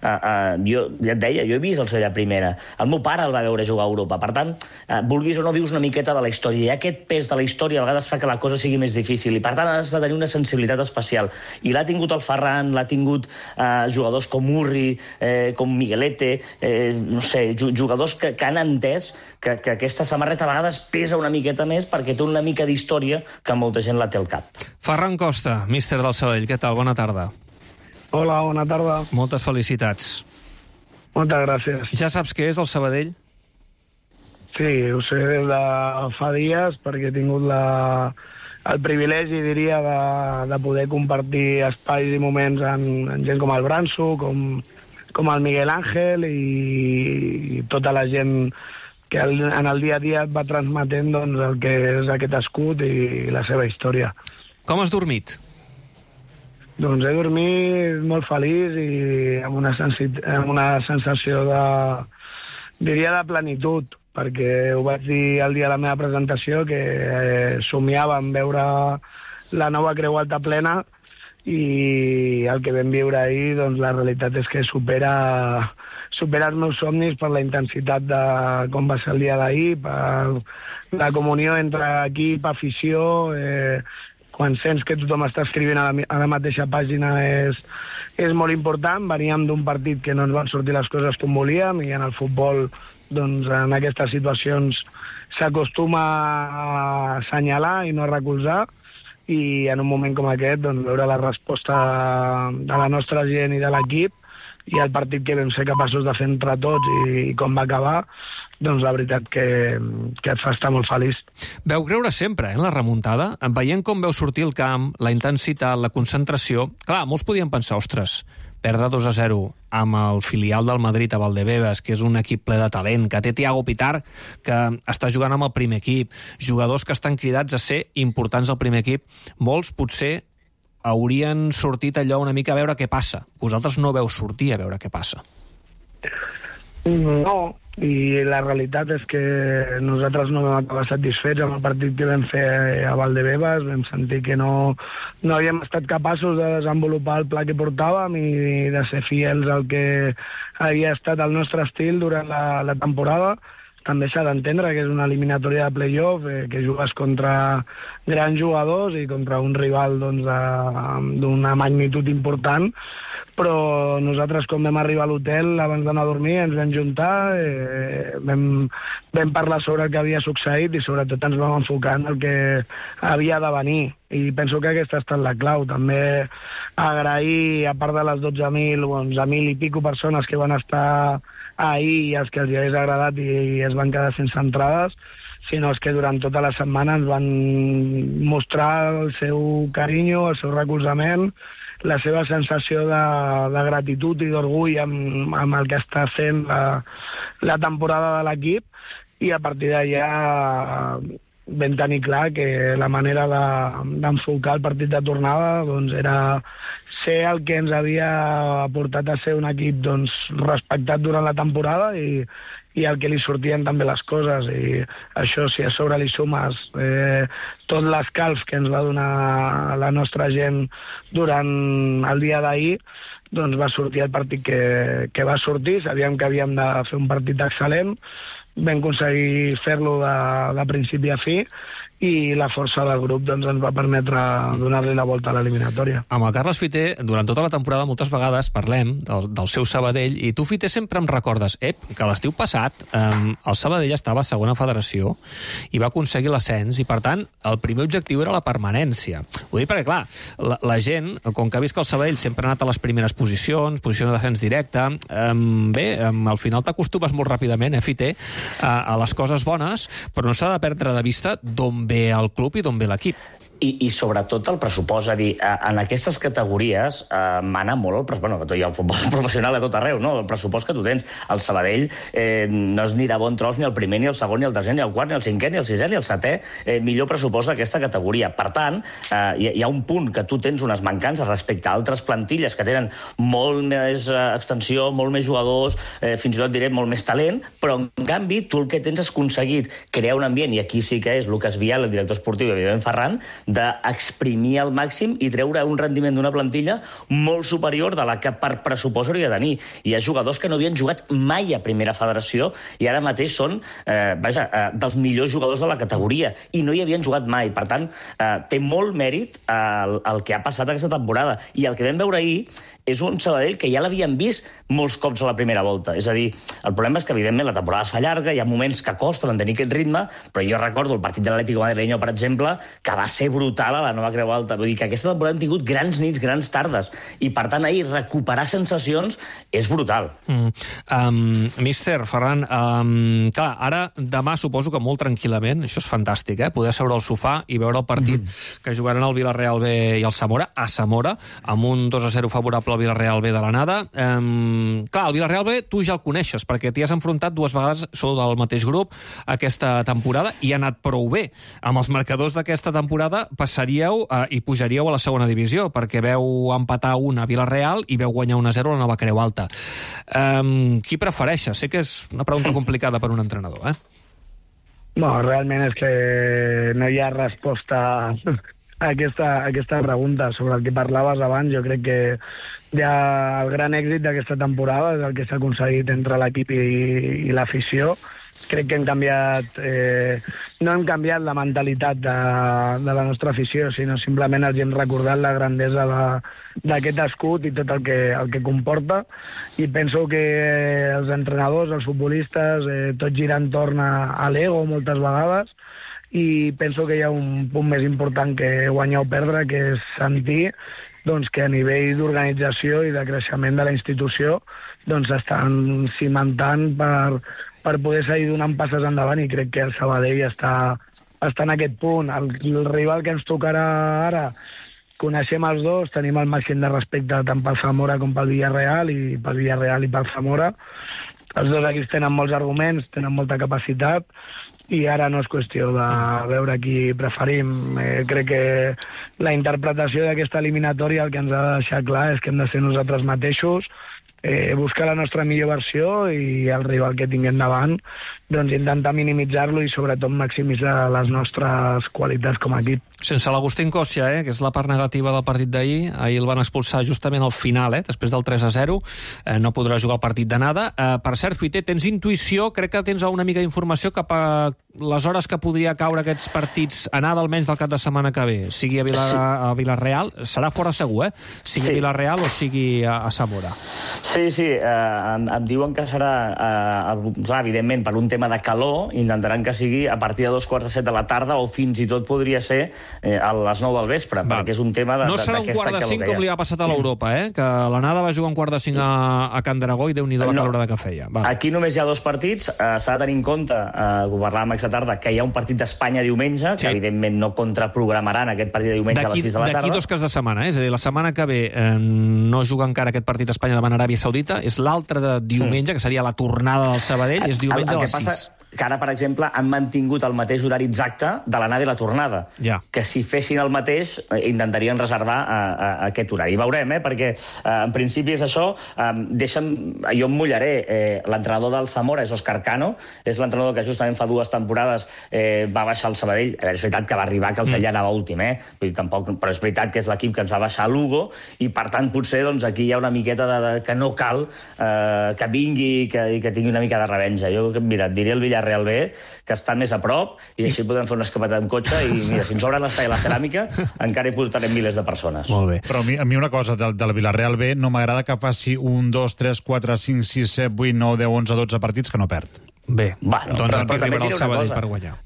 jo ja et deia, jo he vist el Sevilla primera, el meu pare el va veure jugar a Europa, per tant, vulguis o no, vius una miqueta de la història, i aquest pes de la història a vegades fa que la cosa sigui més difícil, i per tant has de tenir una sensibilitat especial, i l'ha tingut el Ferran, l'ha tingut jugadors com Urri, com Miguelete, no sé, jugadors que han entès que aquesta samarreta a vegades pesa una miqueta més perquè té una mica d'història que molta gent la té al cap. Ferran Costa, míster del Sabadell, què tal? Bona tarda. Hola, bona tarda. Moltes felicitats. Moltes gràcies. Ja saps què és el Sabadell? Sí, ho sé des de fa dies perquè he tingut el privilegi, diria, de poder compartir espais i moments amb gent com el Branso, com el Miguel Ángel i tota la gent que en el dia a dia et va transmetent doncs, el que és aquest escut i la seva història. Com has dormit? Doncs he dormit molt feliç i amb una sensació diria de plenitud, perquè ho vaig dir el dia de la meva presentació, que somiava en veure la Nova Creu Alta plena, i el que vam viure ahir, doncs la realitat és que supera els meus somnis per la intensitat de com va ser el dia d'ahir, per la comunió entre equip, afició, quan sents que tothom està escrivint a la mateixa pàgina és molt important. Veníem d'un partit que no ens van sortir les coses com volíem i en el futbol, doncs, en aquestes situacions s'acostuma a assenyalar i no a recolzar, i en un moment com aquest, doncs, veure la resposta de la nostra gent i de l'equip i el partit que vam ser capaços de fer entre tots i com va acabar, doncs la veritat que et fa estar molt feliç. Veu creure sempre en la remuntada? Veient com veu sortir el camp, la intensitat, la concentració... Clar, molts podien pensar, ostres, perdre 2-0 amb el filial del Madrid a Valdebebas, que és un equip ple de talent, que té Thiago Pitar, que està jugant amb el primer equip, jugadors que estan cridats a ser importants al primer equip. Molts, potser, haurien sortit allò una mica a veure què passa. Vosaltres no veu sortir a veure què passa. No, i la realitat és que nosaltres no vam acabar satisfets amb el partit que vam fer a Valdebebas. Vam sentir que no havíem estat capaços de desenvolupar el pla que portàvem i de ser fidels al que havia estat el nostre estil durant la temporada. També s'ha d'entendre que és una eliminatòria de play-off, que jugues contra grans jugadors i contra un rival d'una magnitud important, però nosaltres, quan vam arribar a l'hotel, abans d'anar a dormir, ens vam juntar, vam parlar sobre el que havia succeït i sobretot ens vam enfocar en el que havia de venir. I penso que aquesta ha estat la clau. També agrair, a part de les 12.000 o 11.000 i pico persones que van estar ahir i els que els hagués agradat i es van quedar sense entrades, sinó els que durant tota la setmana ens van mostrar el seu carinyo, el seu recolzament, la seva sensació de gratitud i d'orgull amb el que està fent la temporada de l'equip, i a partir d'allà vam tenir clar que la manera d'enfocar el partit de tornada doncs, era ser el que ens havia portat a ser un equip doncs, respectat durant la temporada i el que li sortien també les coses. I això, si a sobre li sumes tot l'escalf que ens va donar la nostra gent durant el dia d'ahir, doncs va sortir el partit que va sortir. Sabíem que havíem de fer un partit excel·lent, vam aconseguir fer-lo de principi a fi, i la força del grup doncs, ens va permetre donar-li la volta a l'eliminatòria. Amb el Carles Fiter, durant tota la temporada, moltes vegades parlem del seu Sabadell, i tu, Fiter, sempre em recordes que l'estiu passat el Sabadell estava a segona federació i va aconseguir l'ascens, i per tant el primer objectiu era la permanència. Ho dic perquè, clar, la gent, com que ha vist que el Sabadell sempre ha anat a les primeres posicions d'ascens directe, al final t'acostumes molt ràpidament, Fiter, a les coses bones, però no s'ha de perdre de vista d'on ve el club i d'on ve l'equip. I sobretot el pressupost, és a dir, en aquestes categories mana molt el pressupost, bueno, hi ha el futbol professional a tot arreu, no? El pressupost que tu tens. El Sabadell no és ni de bon tros ni el primer, ni el segon, ni el tercer, ni el quart, ni el cinquè, ni el sisè, ni el setè millor pressupost d'aquesta categoria. Per tant, hi ha un punt que tu tens unes mancances respecte a altres plantilles que tenen molt més extensió, molt més jugadors, fins i tot diré molt més talent, però en canvi tu el que tens és aconseguit crear un ambient, i aquí sí que és Lucas Vial, el director esportiu, i evidentment Ferran, d'exprimir al màxim i treure un rendiment d'una plantilla molt superior de la que per pressupost hauria de tenir. Hi ha jugadors que no havien jugat mai a primera federació i ara mateix són dels millors jugadors de la categoria i no hi havien jugat mai. Per tant, té molt mèrit el que ha passat aquesta temporada. I el que vam veure ahir és un Sabadell que ja l'havien vist molts cops a la primera volta. És a dir, el problema és que, evidentment, la temporada es fa llarga, hi ha moments que costa mantenir aquest ritme, però jo recordo el partit de l'Atlético Madrileño, per exemple, que va ser brutal a la Nova Creu Alta. Vull dir que aquesta temporada hem tingut grans nits, grans tardes, i per tant ahir recuperar sensacions és brutal. Míster, Ferran, clar, ara demà suposo que molt tranquil·lament, això és fantàstic, poder seure al sofà i veure el partit que jugaran el Villarreal B i el Zamora, a Zamora, amb un 2-0 favorable al Villarreal B de l'anada. Clar, el Villarreal B tu ja el coneixes, perquè t'hi has enfrontat dues vegades, sou del mateix grup, aquesta temporada, i ha anat prou bé. Amb els marcadors d'aquesta temporada passaríeu i pujaríeu a la segona divisió, perquè veu empatar una a Villarreal i veu guanyar 1-0 a la Nova Creu Alta. Qui prefereixes? Sé que és una pregunta complicada per un entrenador, No, realment és que no hi ha resposta a aquesta pregunta. Sobre el que parlaves abans, jo crec que el gran èxit d'aquesta temporada és el que s'ha aconseguit entre l'equip i l'afició. Crec que hem canviat no hem canviat la mentalitat de la nostra afició, sinó simplement els hem recordat la grandesa d'aquest escut i tot el que comporta, i penso que els entrenadors, els futbolistes, tot gira entorn a l'ego moltes vegades, i penso que hi ha un punt més important que guanyar o perdre, que és sentir que a nivell d'organització i de creixement de la institució estan cimentant per poder seguir donant passes endavant, i crec que el Sabadell està en aquest punt. El rival que ens tocarà ara, coneixem els dos, tenim el màxim de respecte tant pel Zamora com pel Villarreal, i pel Villarreal i pel Zamora. Els dos equips tenen molts arguments, tenen molta capacitat, i ara no és qüestió de veure qui preferim. Crec que la interpretació d'aquesta eliminatòria el que ens ha de deixar clar és que hem de ser nosaltres mateixos, buscar la nostra millor versió, i el rival que tinguem davant intentar minimitzar-lo i sobretot maximitzar les nostres qualitats com a equip. Sense l'Agustín Cossia, que és la part negativa del partit d'ahir. Ahir el van expulsar justament al final, després del 3-0. No podrà jugar el partit d'anada. Per cert, Fiter, tens intuïció, crec que tens una mica d'informació cap a les hores que podria caure aquests partits anada, almenys del cap de setmana que ve, sigui a Vilareal. Serà fora segur, sigui a Vilareal o sigui a Zamora. Sí, em diuen que serà, clar, evidentment, per un tema de calor, intentaran que sigui a partir de 2:45 de la tarda, o fins i tot podria ser a les 9 del vespre, perquè és un tema no serà un 4:45 com li ha passat a l'Europa, que l'anada va jugar un 4:45 a Can Dragó, i Déu-n'hi-do la calorada que feia. Aquí només hi ha 2 partits. S'ha de tenir en compte, ho parlàvem aquesta tarda, que hi ha un partit d'Espanya diumenge, que evidentment no contraprogramaran aquest partit de diumenge a les 6 de la tarda. D'aquí 2 caps de setmana, és a dir, la setmana que ve no juga encara aquest partit d'Espanya davant Aràbia Saudita, és l'altre de diumenge, que seria la tornada del Sabadell, és diumenge a les 6. Que ara, per exemple, han mantingut el mateix horari exacte de l'anada i la tornada. Que si fessin el mateix, intentarien reservar aquest horari. Veurem, perquè en principi és això. Jo em mullaré. L'entrenador del Zamora és Óscar Cano, és l'entrenador que justament fa 2 temporades va baixar el Sabadell. És veritat que va arribar, que el Sabadell anava últim, però és veritat que és l'equip que ens va baixar a Lugo, i per tant potser aquí hi ha una miqueta que no cal que vingui i que tingui una mica de revenja. Jo, mira, et diré el Villarreal B, que està més a prop, i així podem fer una escapada en cotxe, i mira, si ens obren l'estadi i la ceràmica, encara hi portarem milers de persones. Molt bé. Però a mi una cosa del Villarreal B, no m'agrada que faci 1, 2, 3, 4, 5, 6, 7, 8, 9, 10, 11, 12 partits que no perd. Bé, doncs aquí arribarà el Sabadell per guanyar.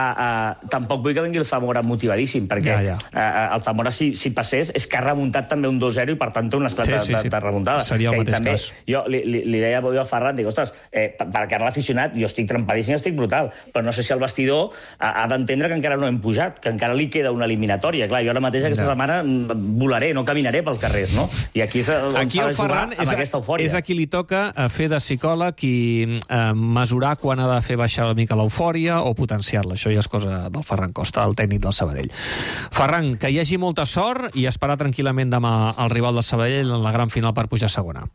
Tampoc vull que vingui el Zamora motivadíssim, perquè el Zamora, si passés, és que ha remuntat també un 2-0, i per tant té un esclat de remuntada. Seria el mateix cas. Jo li deia a Ferran, dic, ostres, per cara l'aficionat, jo estic trempadíssim, estic brutal, però no sé si el vestidor ha d'entendre que encara no hem pujat, que encara li queda una eliminatòria. Clar, jo ara mateix aquesta setmana volaré, no caminaré pels carrers, no? I aquí el Ferran és a qui li toca fer de psicòleg i mesurar quan ha de fer baixar una mica l'eufòria o potenciar-la. Això ja és cosa del Ferran Costa, el tècnic del Sabadell. Ferran, que hi hagi molta sort i esperar tranquil·lament demà el rival del Sabadell en la gran final per pujar a segona.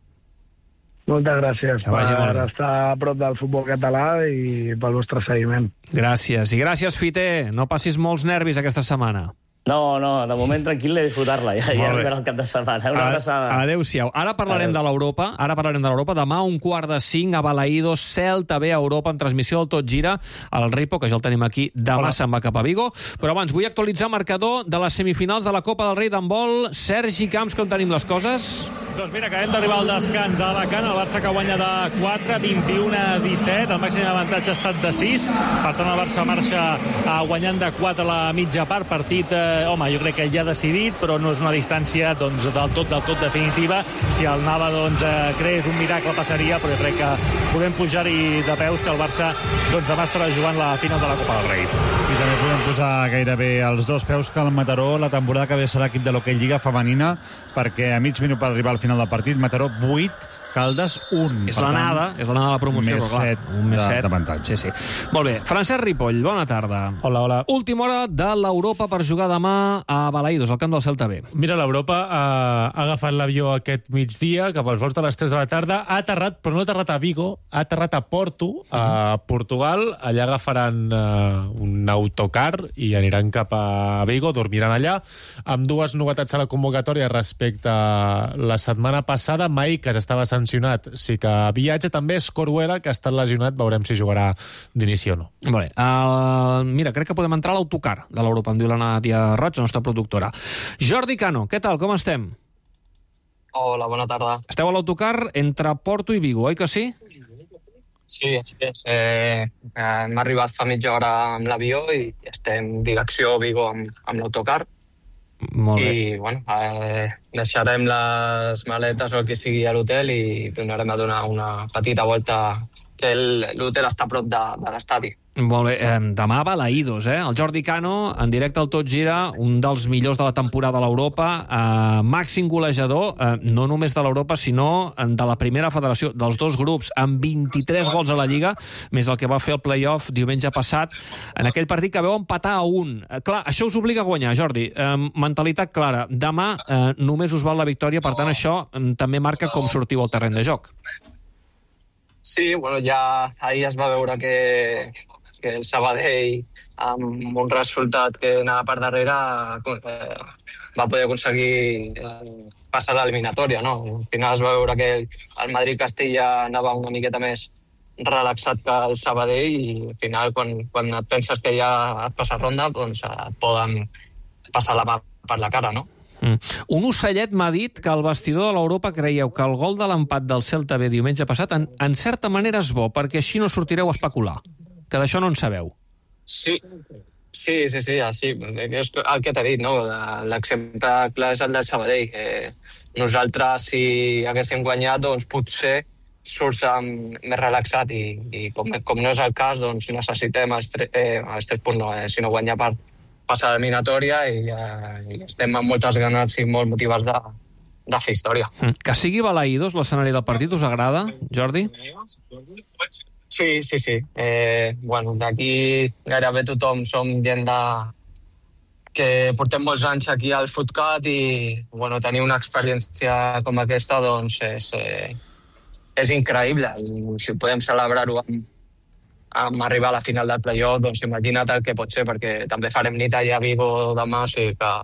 Moltes gràcies per estar a prop del futbol català i pel vostre seguiment. Gràcies. I gràcies, Fiter. No passis molts nervis aquesta setmana. No, de moment tranquil, he de disfrutar-la. Ja arribarà el cap de setmana. Adéu-siau. Ara parlarem de l'Europa. Demà 4:45 a Balaïdos, Celta B a Europa, amb transmissió del Tot Gira. El Ripo, que ja el tenim aquí, demà se'n va cap a Vigo. Però abans vull actualitzar el marcador de les semifinals de la Copa del Rei d'handbol. Sergi Camps, com tenim les coses? Doncs mira, acabem d'arribar al descans a Alacant. El Barça que guanya de 4, 21-17. El màxim d'avantatge ha estat de 6. Per tant, el Barça marxa guanyant de 4 a la mitja part. Partit, jo crec que ja ha decidit, però no és una distància del tot definitiva. Si el Nava creés un miracle passaria, però jo crec que podem pujar-hi de peus, que el Barça demà estarà jugant la final de la Copa del Rei. I també podem posar gairebé els 2 peus que el Mataró la temporada que ve serà equip de l'Hockey Lliga femenina, perquè a mig minut per arribar al final del partit, Mataró 8, Caldes 1. És l'anada de la promoció. Més 7 d'avantatge. Sí. Molt bé. Francesc Ripoll, bona tarda. Hola. Última hora de l'Europa per jugar demà a Balaïdos, al camp del Celta B. Mira, l'Europa ha agafat l'avió aquest migdia, cap als vols de les 3 de la tarda, ha aterrat, però no ha aterrat a Vigo, ha aterrat a Porto, a Portugal. Allà agafaran un autocar i aniran cap a Vigo, dormiran allà, amb 2 novetats a la convocatòria respecte a la setmana passada. Mai, que estava sancionat sancionat sí que viatja. També és Corruela, que ha estat lesionat. Veurem si jugarà d'inici o no. Molt bé. Mira, crec que podem entrar a l'autocar de l'Europa, em diu la Nàdia Roig, la nostra productora. Jordi Cano, què tal? Com estem? Hola, bona tarda. Esteu a l'autocar entre Porto i Vigo, oi que sí? Sí, així és. Hem arribat fa mitja hora amb l'avió i estem direcció Vigo amb l'autocar. Molt bé. I, bueno, deixarem les maletes o el que sigui a l'hotel i tornarem a donar una petita volta, que l'hotel està a prop de l'estadi. Molt bé. Demà va l'Aidos, El Jordi Cano, en directe al Tot Gira, un dels millors de la temporada a l'Europa, màxim golejador, no només de l'Europa, sinó de la primera federació, dels dos grups, amb 23 gols a la Lliga, més el que va fer el play-off diumenge passat, en aquell partit que veu empatar a 1. Clar, això us obliga a guanyar, Jordi. Mentalitat clara. Demà només us val la victòria, per tant, això també marca com sortiu al terreny de joc. Sí, bueno, ja ahir es va veure que el Sabadell, amb un resultat que anava per darrere, va poder aconseguir passar l'eliminatòria, no? Al final es va veure que el Madrid-Castilla anava una miqueta més relaxat que el Sabadell i al final, quan et penses que ja et passa ronda, doncs et poden passar la mà per la cara, no? Un ocellet m'ha dit que al vestidor de l'Europa creieu que el gol de l'empat del Celta B diumenge passat en certa manera és bo, perquè així no sortireu a especular, que d'això no en sabeu. Sí, així. És el que t'he dit, no? L'exemple clar és el del Sabadell. Nosaltres, si haguéssim guanyat, doncs potser surts més relaxat i com no és el cas, doncs necessitem els 3 punts, sinó guanyar per passar l'eliminatòria i estem amb moltes ganes i molt motivats de fer història. Que sigui Balaïdos l'escenari del partit, us agrada, Jordi? Sí. Bueno, d'aquí gairebé tothom som gent que portem molts anys aquí al Footcat i bueno, tenir una experiència com aquesta doncs és increïble i si podem celebrar-ho amb arribar a la final del play-off, doncs imagina't el que pot ser, perquè també farem nit allà a Vigo demà, o sigui que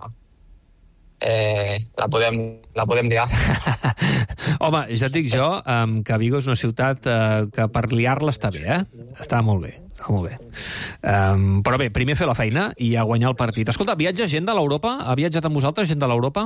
la podem liar. Home, ja et dic jo que Vigo és una ciutat que per liar-la està bé, Està molt bé. Però bé, primer fer la feina i a guanyar el partit. Escolta, viatja gent de l'Europa? Ha viatjat amb vosaltres gent de l'Europa?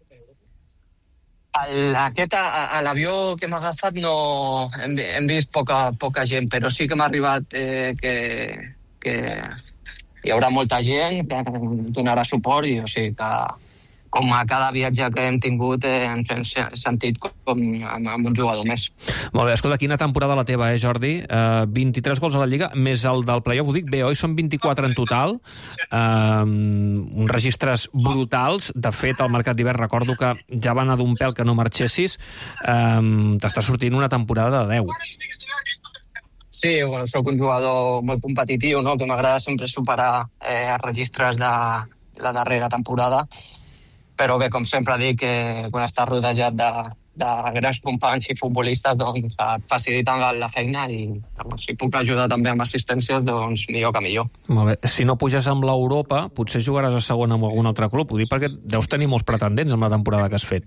A l'avió que m'ha agafat no hem vist poca gent, però sí que m'ha arribat que hi haurà molta gent que donarà suport i o sigui que com a cada viatge que hem tingut ens hem sentit com amb un jugador més. Molt bé, escolta, quina temporada la teva, Jordi? 23 gols a la Lliga, més el del play-off, ho dic bé, oi? Són 24 en total, uns registres brutals. De fet, al mercat d'hivern recordo que ja va anar d'un pèl que no marxessis. T'està sortint una temporada de 10. Sí, bueno, soc un jugador molt competitiu, no? Que m'agrada sempre superar registres de la darrera temporada. Però bé, com sempre dic, quan estàs rodejat de grans companys i futbolistes, doncs et faciliten la feina i si puc ajudar també amb assistències, doncs millor que millor. Molt bé. Si no puges amb l'Europa, potser jugaràs a segona amb algun altre club. Ho dic perquè deus tenir molts pretendents amb la temporada que has fet.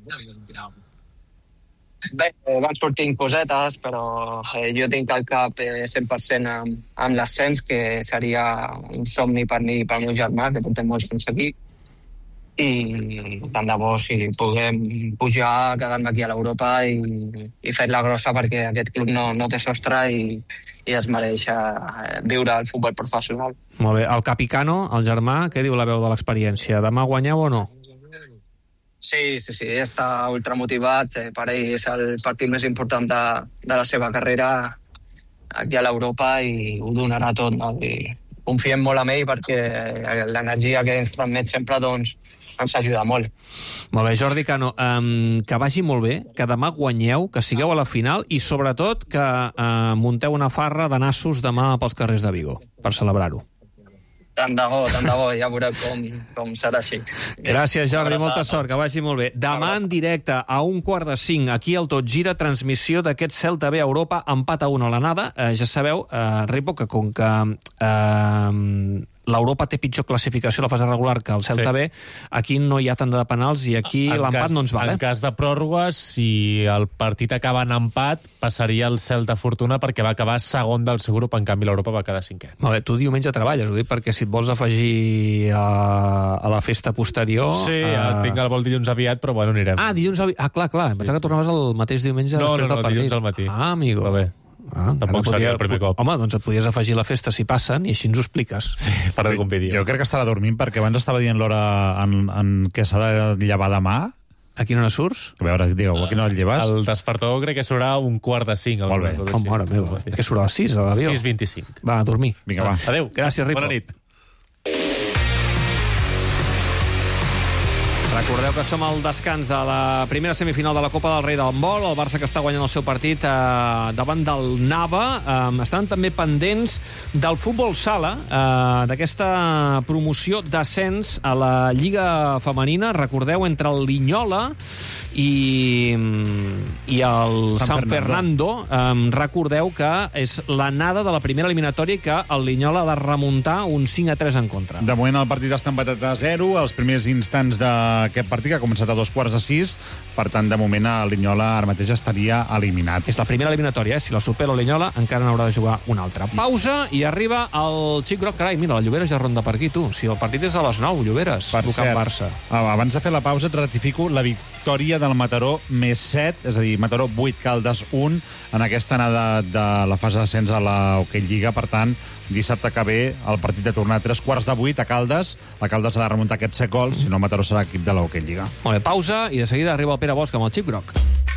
Bé, van sortint cosetes, però jo tinc al cap 100% amb l'ascens, que seria un somni per mi i pel meu germà, que portem molts anys aquí. I tant de bo si puguem pujar, quedar-me aquí a l'Europa i fer-la grossa, perquè aquest club no té sostre i es mereix viure el futbol professional. Molt bé. El Capicano, el germà, què diu la veu de l'experiència? Demà guanyeu o no? Sí, està ultramotivat. Per ell és el partit més important de la seva carrera aquí a l'Europa i ho donarà tot, no? I confiem molt en ell perquè l'energia que ens transmet sempre doncs ens ajuda molt. Molt bé, Jordi Cano, que vagi molt bé, que demà guanyeu, que sigueu a la final i sobretot que munteu una farra de nassos demà pels carrers de Vigo per celebrar-ho. Tant de bo, ja veureu com serà així. Gràcies, Jordi, molta sort, que vagi molt bé. Demà en directe a 4:45, aquí al Tot Gira, transmissió d'aquest Celta B Europa, empat a 1 a l'anada. Ja sabeu, Ripo, que com que l'Europa té pitjor classificació a la fase regular que el Celta B, aquí no hi ha tant de penals i aquí l'empat no ens val. En cas de pròrrogues, si el partit acaba en empat, passaria el Celta Fortuna perquè va acabar segon del seu grup, en canvi l'Europa va quedar cinquè. Molt bé, tu diumenge treballes, ho dic, perquè si et vols afegir a la festa posterior... Sí, tinc el vol dilluns aviat, però bueno, anirem. Dilluns aviat. Clar. Em pensava que tornaves el mateix diumenge després del partit. No, dilluns al matí. Amigo. Va bé. Tampoc seria el primer cop. Home, doncs et podies afegir la festa si passen i així ens ho expliques. Sí, per algun vídeo. Jo crec que estarà dormint perquè abans estava dient l'hora en què s'ha de llevar demà. A quina hora surts? A veure, digueu, a quina hora et lleves? El despertador crec que surà 4:45. Molt bé. Mare meva. Que surt a les 6 a l'avió? 6:25. Va, a dormir. Vinga, va. Adéu. Gràcies, Ripo. Bona nit. Recordeu que som al descans de la primera semifinal de la Copa del Rei del Handbol, el Barça que està guanyant el seu partit davant del Nava. Estan també pendents del futbol sala, d'aquesta promoció d'ascens a la Lliga Femenina. Recordeu, entre el Linyola i el San Fernando. Recordeu que és l'anada de la primera eliminatòria que el Linyola ha de remuntar un 5-3 en contra. De moment el partit està empatat a 0, els primers instants d'aquest partit, que ha començat a 5:45, per tant, de moment el Linyola ara mateix estaria eliminat. És la primera eliminatòria, si la supera el Linyola encara n'haurà de jugar una altra. Pausa i arriba el xic groc. Carai, mira, la Lloberes ja ronda per aquí, tu. Si el partit és a les 9, Lloberes, Camp Barça. Abans de fer la pausa et ratifico la victòria del Mataró +7, és a dir, Mataró 8, Caldes 1, en aquesta anada de la fase d'ascens a l'Hockey Lliga. Per tant, dissabte que ve el partit de tornar a 7:45 a Caldes. La Caldes ha de remuntar aquests 7 gols, si no el Mataró serà equip de l'Hockey Lliga. Molt bé, pausa i de seguida arriba el Pere Bosch amb el xip groc.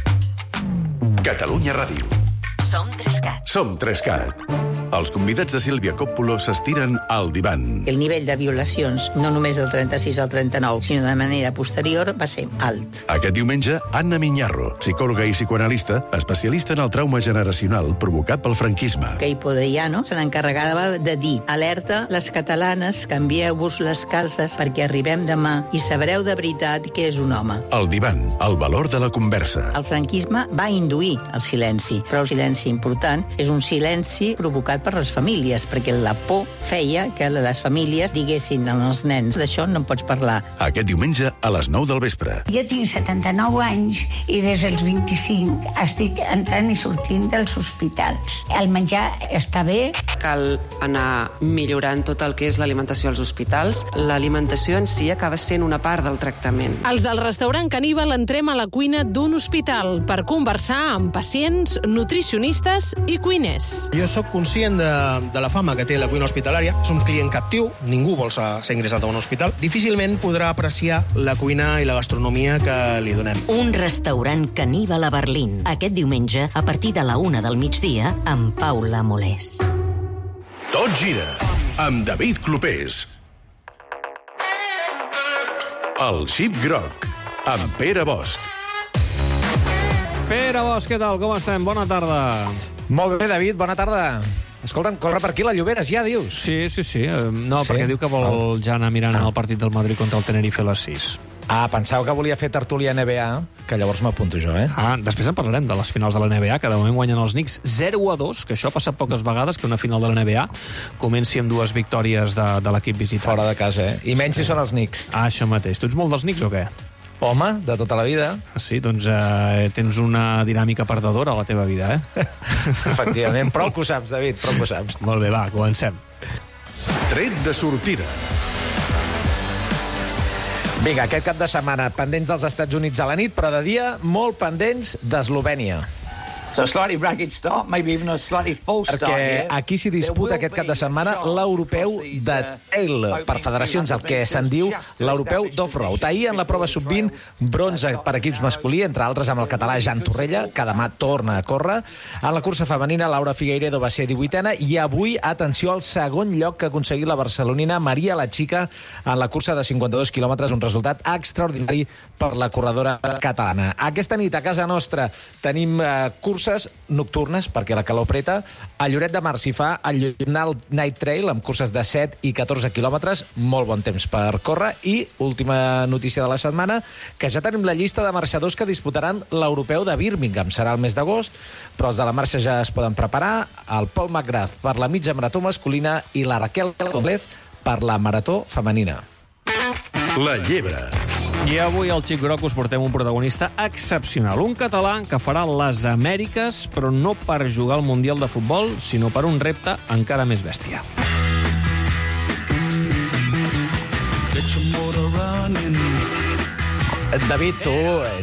Catalunya Ràdio. Som 3CAT. Som 3CAT. Els convidats de Sílvia Coppola s'estiren al divan. El nivell de violacions, no només del 36 al 39, sinó de manera posterior, va ser alt. Aquest diumenge, Anna Miñarro, psicòloga i psicoanalista, especialista en el trauma generacional provocat pel franquisme. Queipo de Llano se n'encarregava de dir: alerta, les catalanes, canvieu-vos les calces perquè arribem demà i sabreu de veritat què és un home. El divan, el valor de la conversa. El franquisme va induir el silenci, però el silenci important és un silenci provocat per les famílies, perquè la por feia que les famílies diguessin als nens: d'això no en pots parlar. Aquest diumenge a les 9 del vespre. Jo tinc 79 anys i des dels 25 estic entrant i sortint dels hospitals. El menjar està bé. Cal anar millorant tot el que és l'alimentació als hospitals. L'alimentació en si acaba sent una part del tractament. Els del restaurant Caníbal entrem a la cuina d'un hospital per conversar amb pacients, nutricionistes i cuiners. Jo sóc conscient de la fama que té la cuina hospitalària. És un client captiu, ningú vol ser ingressat a un hospital. Difícilment podrà apreciar la cuina i la gastronomia que li donem. Un restaurant Caníbal a Berlín. Aquest diumenge, a partir de la 1 del migdia, amb Paula Molés. Tot gira amb David Clopés. El xip groc amb Pere Bosch. Pere Bosch, què tal? Com estem? Bona tarda. Molt bé, David, bona tarda. Escolta'm, corre per aquí la Lloberes, ja, dius? Sí. No, sí? Perquè diu que vol ja anar mirant el partit del Madrid contra el Tenerife a les 6. Penseu que volia fer tertúlia NBA, que llavors m'apunto jo, eh? Després en parlarem de les finals de la NBA, que de moment guanyen els Knicks 0-2, que això ha passat poques vegades, que una final de la NBA comenci amb 2 victòries de l'equip visitant. Fora de casa, eh? I menys si són els Knicks. Això mateix. Tu ets molt dels Knicks o què? Home, de tota la vida. Sí, doncs tens una dinàmica perdedora a la teva vida, eh? Efectivament, prou que ho saps, David, prou que ho saps. Molt bé, va, comencem. Tret de sortida. Vinga, aquest cap de setmana pendents dels Estats Units a la nit, però de dia molt pendents d'Eslovènia. So a slightly ragged start, maybe even a slightly false start here. Perquè aquí s'hi disputa aquest cap de setmana l'europeu de trail per federacions, el que se'n diu l'europeu d'off-road. Ahir, en la prova sub-20, bronze per equips masculí, entre altres amb el català Jan Torrella, que demà torna a córrer. En la cursa femenina, Laura Figueiredo va ser 18a, i avui, atenció, al segon lloc que ha aconseguit la barcelonina Maria la Chica en la cursa de 52 quilòmetres, un resultat extraordinari per la corredora catalana. Aquesta nit, a casa nostra, tenim curses nocturnes, perquè la calor preta. A Lloret de Mar s'hi fa el Llobnal Night Trail, amb curses de 7 i 14 quilòmetres, molt bon temps per córrer. I, última notícia de la setmana, que ja tenim la llista de marxadors que disputaran l'europeu de Birmingham. Serà el mes d'agost, però els de la marxa ja es poden preparar. El Paul McGrath per la mitja marató masculina i la Raquel Gómez per la marató femenina. La llebre. I avui al Xic Groc us portem un protagonista excepcional. Un català que farà les Amèriques, però no per jugar al Mundial de Futbol, sinó per un repte encara més bèstia. David, tu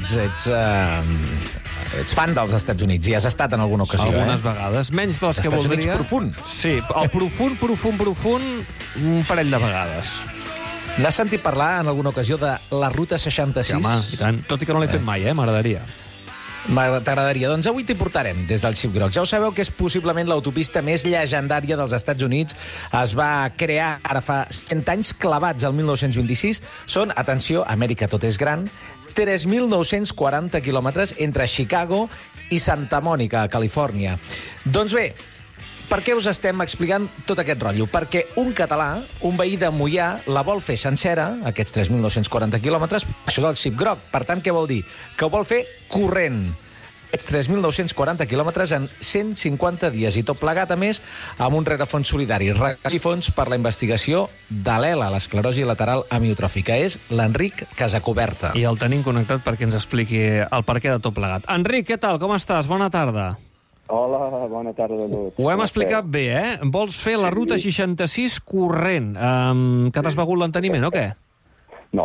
ets fan dels Estats Units i has estat en alguna ocasió, Algunes vegades. Menys de les que Estats voldria. Units profund. Sí, el profund, un parell de vegades. N'has sentit parlar en alguna ocasió de la Ruta 66? Sí, home, i tant. Tot i que no l'he fet mai, m'agradaria. T'agradaria. Doncs avui t'hi portarem des del Xic Groc. Ja ho sabeu que és possiblement l'autopista més llegendària dels Estats Units. Es va crear ara fa 100 anys, clavats al 1926. Són, atenció, Amèrica tot és gran, 3.940 quilòmetres entre Chicago i Santa Mònica, a Califòrnia. Doncs bé, per què us estem explicant tot aquest rotllo? Perquè un català, un veí de Moià, la vol fer sencera, aquests 3.940 quilòmetres, això és el Xic Groc. Per tant, què vol dir? Que ho vol fer corrent. Aquests 3.940 quilòmetres en 150 dies, i tot plegat, a més, amb un rerefons solidari. Recollir fons per la investigació de l'ELA, l'esclerosi lateral amiotròfica. És l'Enric Casacoberta. I el tenim connectat perquè ens expliqui el perquè de tot plegat. Enric, què tal? Com estàs? Bona tarda. Hola, bona tarda a tots. Ho hem explicat bé, Vols fer la Ruta 66 corrent. Que t'has begut l'enteniment, o què? No.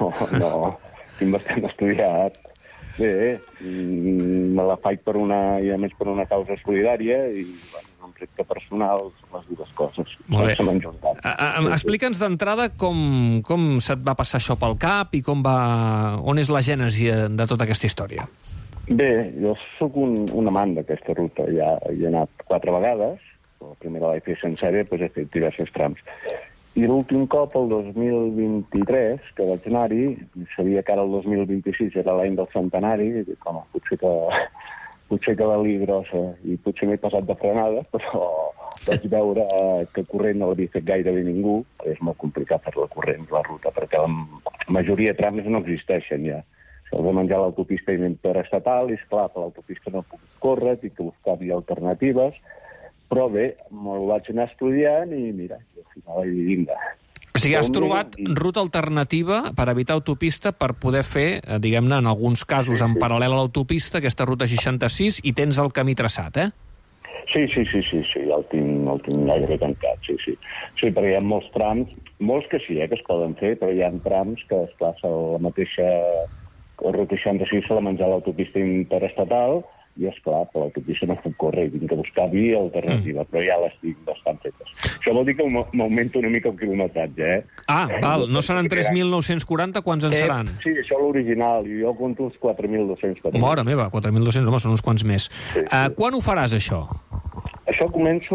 Tinc bastant estudiat. Bé, me la faig i a més per una causa solidària i un repte personal, les dues coses. Molt bé. Explica'ns d'entrada com se't va passar això pel cap i on és la gènesi de tota aquesta història. Bé, jo sóc un amant d'aquesta ruta. Ja hi he anat 4 vegades. La primera la vaig fer sencera, després he fet diversos trams. I l'últim cop, el 2023, que vaig anar-hi, sabia que ara el 2026 era l'any del centenari, i dic, home, potser que la li grossa, i potser m'he passat de frenada, però vaig veure que corrent no l'havia fet gairebé ningú. És molt complicat fer la corrent, la ruta, perquè la majoria de trams no existeixen ja. S'ha de menjar l'autopista interestatal, i esclar, per l'autopista no puc córrer, tinc que buscar via alternatives, però bé, me'l vaig anar estudiant i mira, al final vaig dir, vinga. O sigui, has trobat ruta alternativa per evitar autopista per poder fer, diguem-ne, en alguns casos en paral·lel a l'autopista, aquesta ruta 66, i tens el camí traçat, Sí, ja el tinc gairebé tancat, sí. Sí, perquè hi ha molts trams, molts que sí, que es poden fer, però hi ha trams que, esclar, la mateixa ruta 66 se la menjar l'autopista interestatal, i, esclar, per l'autopista no puc córrer, tinc que buscar via alternativa, però ja les tinc bastant fetes. Això vol dir que m'augmento una mica el quilometratge, val, no seran 3.940, quants en seran? Sí, això l'original, i jo conto uns 4.240. Mare meva, 4.200, home, són uns quants més. Quan ho faràs, això? Això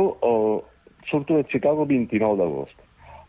surto de Chicago el 29 d'agost,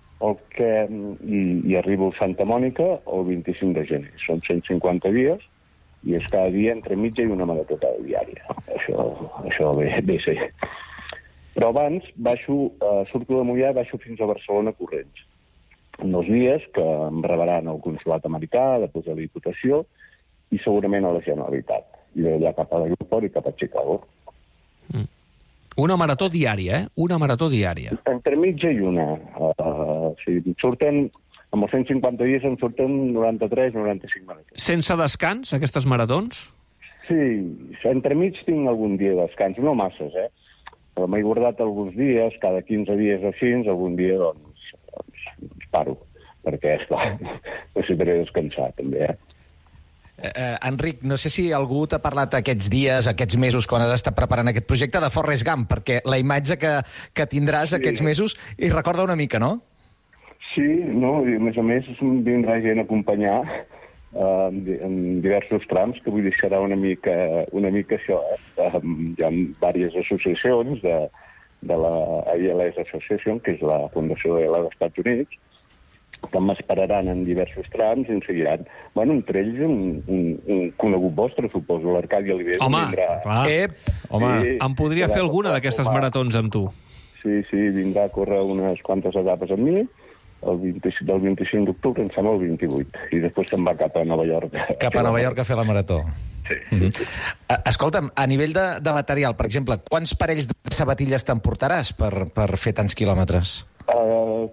i arribo a Santa Mònica el 25 de gener. Són 150 dies, i és cada dia entre mitja i una marató diària. Això bé sé. Però abans surto de Moià i baixo fins a Barcelona corrents. En 2 dies que em rebran al consolat americà, després a la Diputació i segurament a la Generalitat. I d'allà cap a l'aeroport i cap a Chicago. Una marató diària, Una marató diària. Entre mitja i una. Surten... Amb els 150 dies en surten 93-95 maratons. Sense descans, aquestes maratons? Sí, entremig tinc algun dia de descans, no masses, Però m'he guardat alguns dies, cada 15 dies o així, algun dia, doncs paro, perquè, esclar, necessitaré descansar, també, Enric, no sé si algú t'ha parlat aquests dies, aquests mesos, quan has estat preparant aquest projecte de Forrest Gump, perquè la imatge que tindràs aquests mesos hi recorda una mica, no? Sí, no, i a més vindrà gent a acompanyar en diversos trams, que vull dir, serà una mica això, Hi ha diverses associacions de la AILS Association, que és la fundació de l'ELA dels Estats Units, que m'esperaran en diversos trams i em seguiran. Bueno, entre ells un conegut vostre, suposo, l'Arcadi Oliveira. Home, clar. Em podria fer alguna d'aquestes maratons amb tu. Sí, vindrà a córrer unes quantes etapes amb mi, del 25 d'octubre, em sembla el 28, i després se'n va cap a Nova York. Cap a Nova York a fer la marató. Sí. Escolta'm, a nivell de material, per exemple, quants parells de sabatilles t'emportaràs per fer tants quilòmetres?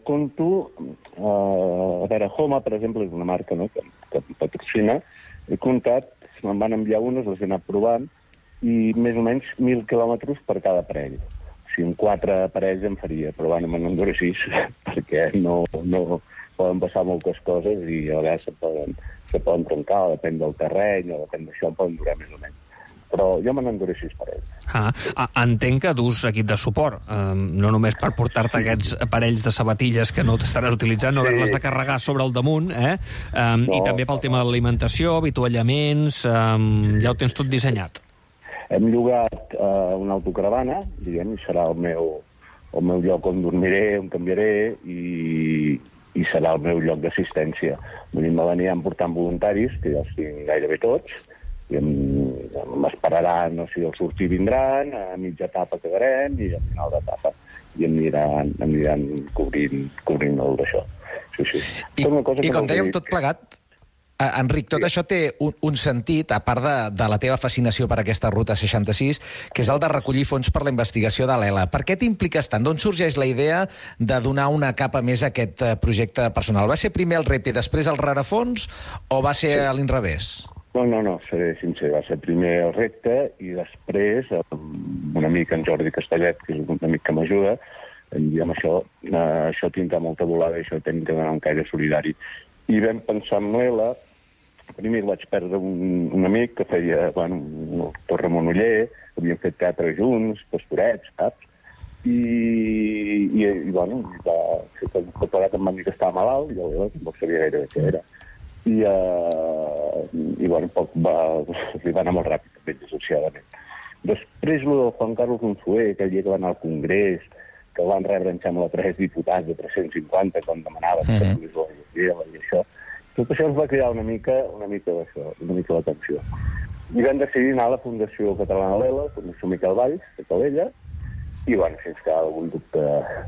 compto... a veure, Homa, per exemple, és una marca, no?, que em patrocina. He comptat, me'n van enviar unes, les he anat provant, i més o menys 1.000 quilòmetres per cada parell. O sigui, amb 4 parells em faria, però bueno, me n'enduré 6, perquè no poden passar moltes coses i a vegades se poden trencar, o depèn del terreny, o depèn d'això, em poden durar més o menys. Però jo me n'enduré 6 parells. Entenc que dus equip de suport, no només per portar-te aquests parells de sabatilles que no t'estaràs utilitzant, no haver-les de carregar sobre el damunt, i també pel tema de l'alimentació, avituallaments, ja ho tens tot dissenyat. Hem llogat una autocaravana, diguem, i serà el meu lloc on dormiré, on canviaré, i serà el meu lloc d'assistència. Vull dir, me l'aniran portant voluntaris, que ja els tinc gairebé tots, i m'esperaran, no sé, el sortir vindran, a mitja etapa quedarem, i al final d'etapa i em aniran cobrint el d'això. Sí. I com dèiem, tot plegat, Enric, tot això té un sentit, a part de la teva fascinació per aquesta Ruta 66, que és el de recollir fons per la investigació de l'ELA. Per què t'impliques tant? D'on sorgeix la idea de donar una capa més a aquest projecte personal? Va ser primer el repte i després el rerefons, o va ser a l'inrevés? No, seré sincer. Va ser primer el repte i després un amic, en Jordi Castellet, que és un amic que m'ajuda, em diem això tindrà molta volada i això hem de donar un caire solidari. I vam pensar en l'ELA. Primer vaig perdre un amic que feia, Torre Monoller, havíem fet teatre junts, pastorets, saps? I va ser tot plegat em van dir que estava malalt, i jo tampoc sabia gaire què era. I li va anar molt ràpid, també, desgraciadament. Després, el del Juan Carlos Unzué, aquell dia que va anar al Congrés, que el van rebre, em sembla, 3 diputats de 350, quan demanaven que pogués la i això. Tot això ens va crear una mica d'això, una mica l'atenció. I vam decidir anar a la Fundació Catalana de l'ELA, Fundació Miquel Valls, de Calella, i fins que algun dubte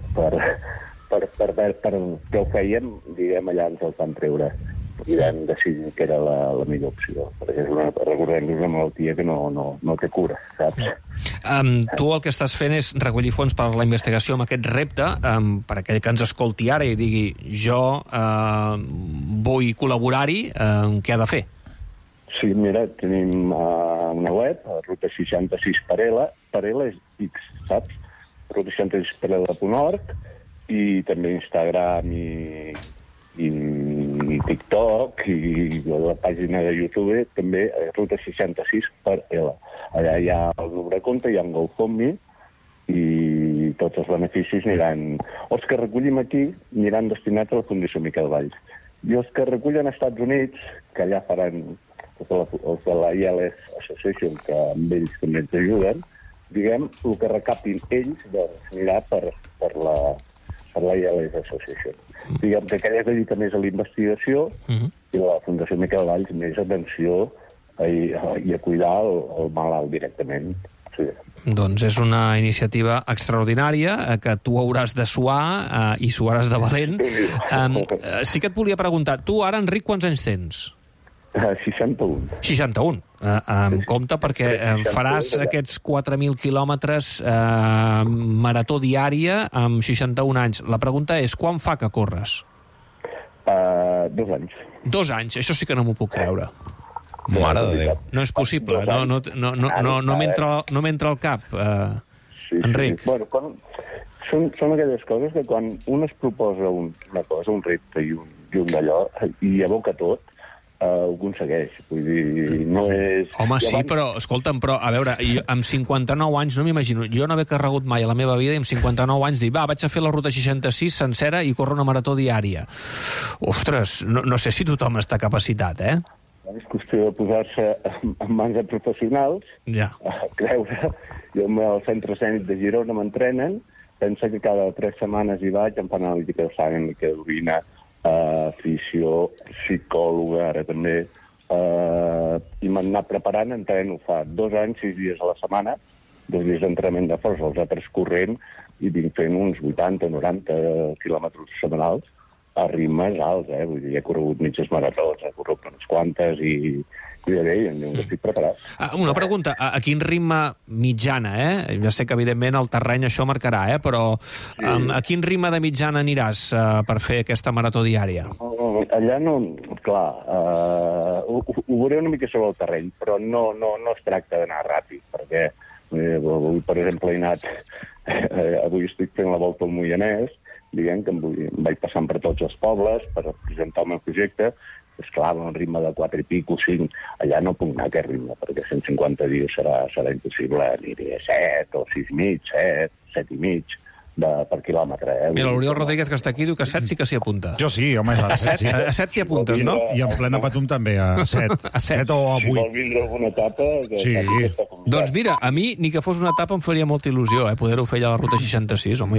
per què ho fèiem, diguem, allà ens el van treure. I vam decidir que era la millor opció, perquè recordem una malaltia que no té cura, saps? Tu el que estàs fent és recollir fons per la investigació amb aquest repte, per aquell que ens escolti ara i digui jo vull col·laborar-hi, què ha de fer? Sí, mira, tenim una web, Ruta 66 per ELA és X, saps? Ruta 66 per ELA.org, i també Instagram i TikTok i la pàgina de YouTube també Ruta 66 per ELA. Allà hi ha el número de compte, hi ha un GoFundMe i tots els beneficis aniran... Els que recollim aquí aniran destinats a la Fundació Miquel Valls. I els que recullen als Estats Units, que allà faran els de la ILS Association, que amb ells també ens ajuden, diguem, el que recaptin ells anirà per la ILS Association. Diguem que aquella es dedica més a la investigació i la Fundació Miquel Valls més atenció i a cuidar el malalt directament. Sí. Doncs és una iniciativa extraordinària que tu hauràs de suar i suaràs de valent. Sí que et volia preguntar, tu ara, Enric, quants anys tens? 61. 61. Compte perquè faràs aquests 4.000 quilòmetres marató diària amb 61 anys. La pregunta és, quan fa que corres? 2 anys. 2 anys, això sí que no m'ho puc creure. Mare de Déu. No és possible, no m'entra al cap, Enric. Bueno, són aquelles coses que quan un es proposa una cosa, un repte i un d'allò, i aboca tot, ho aconsegueix. Vull dir, no és... Home, sí, però, escolta'm, a veure, amb 59 anys no m'imagino, jo no haver corregut mai a la meva vida i amb 59 anys dir, vaig a fer la Ruta 66 sencera i córrer una marató diària. Ostres, no sé si tothom està capacitat, És qüestió de posar-se en mans de professionals, a creure. Jo al Centre Escènic de Girona m'entrenen, pensa que cada 3 setmanes hi vaig, em fan analítica de sang, analítica d'orina, fisio, psicòloga, ara també, i m'han anat preparant, entreno fa 2 anys, 6 dies a la setmana, 2 dies d'entrenament de força, els altres corrent, i vinc fent uns 80-90 quilòmetres setmanals, a ritmes alts, vull dir, he corregut mitges maratons, he corregut unes quantes i bé, estic preparat. Una pregunta, a quin ritme mitjana, Ja sé que, evidentment, el terreny això marcarà, però a quin ritme de mitjana aniràs per fer aquesta marató diària? Allà no, clar, ho veuré una mica sobre el terreny, però no es tracta d'anar ràpid, perquè avui, per exemple, avui estic fent la volta al Moianès, diguem que em vaig passant per tots els pobles per presentar el meu projecte. Esclar, a un ritme de 4 i pico, 5, allà no puc anar a aquest ritme, perquè 150 dies serà impossible. Aniré a 7 o 6 mig, 7 i mig per quilòmetre. Mira, l'Oriol Rodríguez, que està aquí, diu que a 7 sí que s'hi apunta. Jo sí, home. A 7 t'hi apuntes, no? I en plena Patum també, a 7. A 7 o a 8. Si vol vindre alguna etapa... Sí. Doncs mira, a mi, ni que fos una etapa, em faria molta il·lusió, poder-ho fer allà a la Ruta 66, home,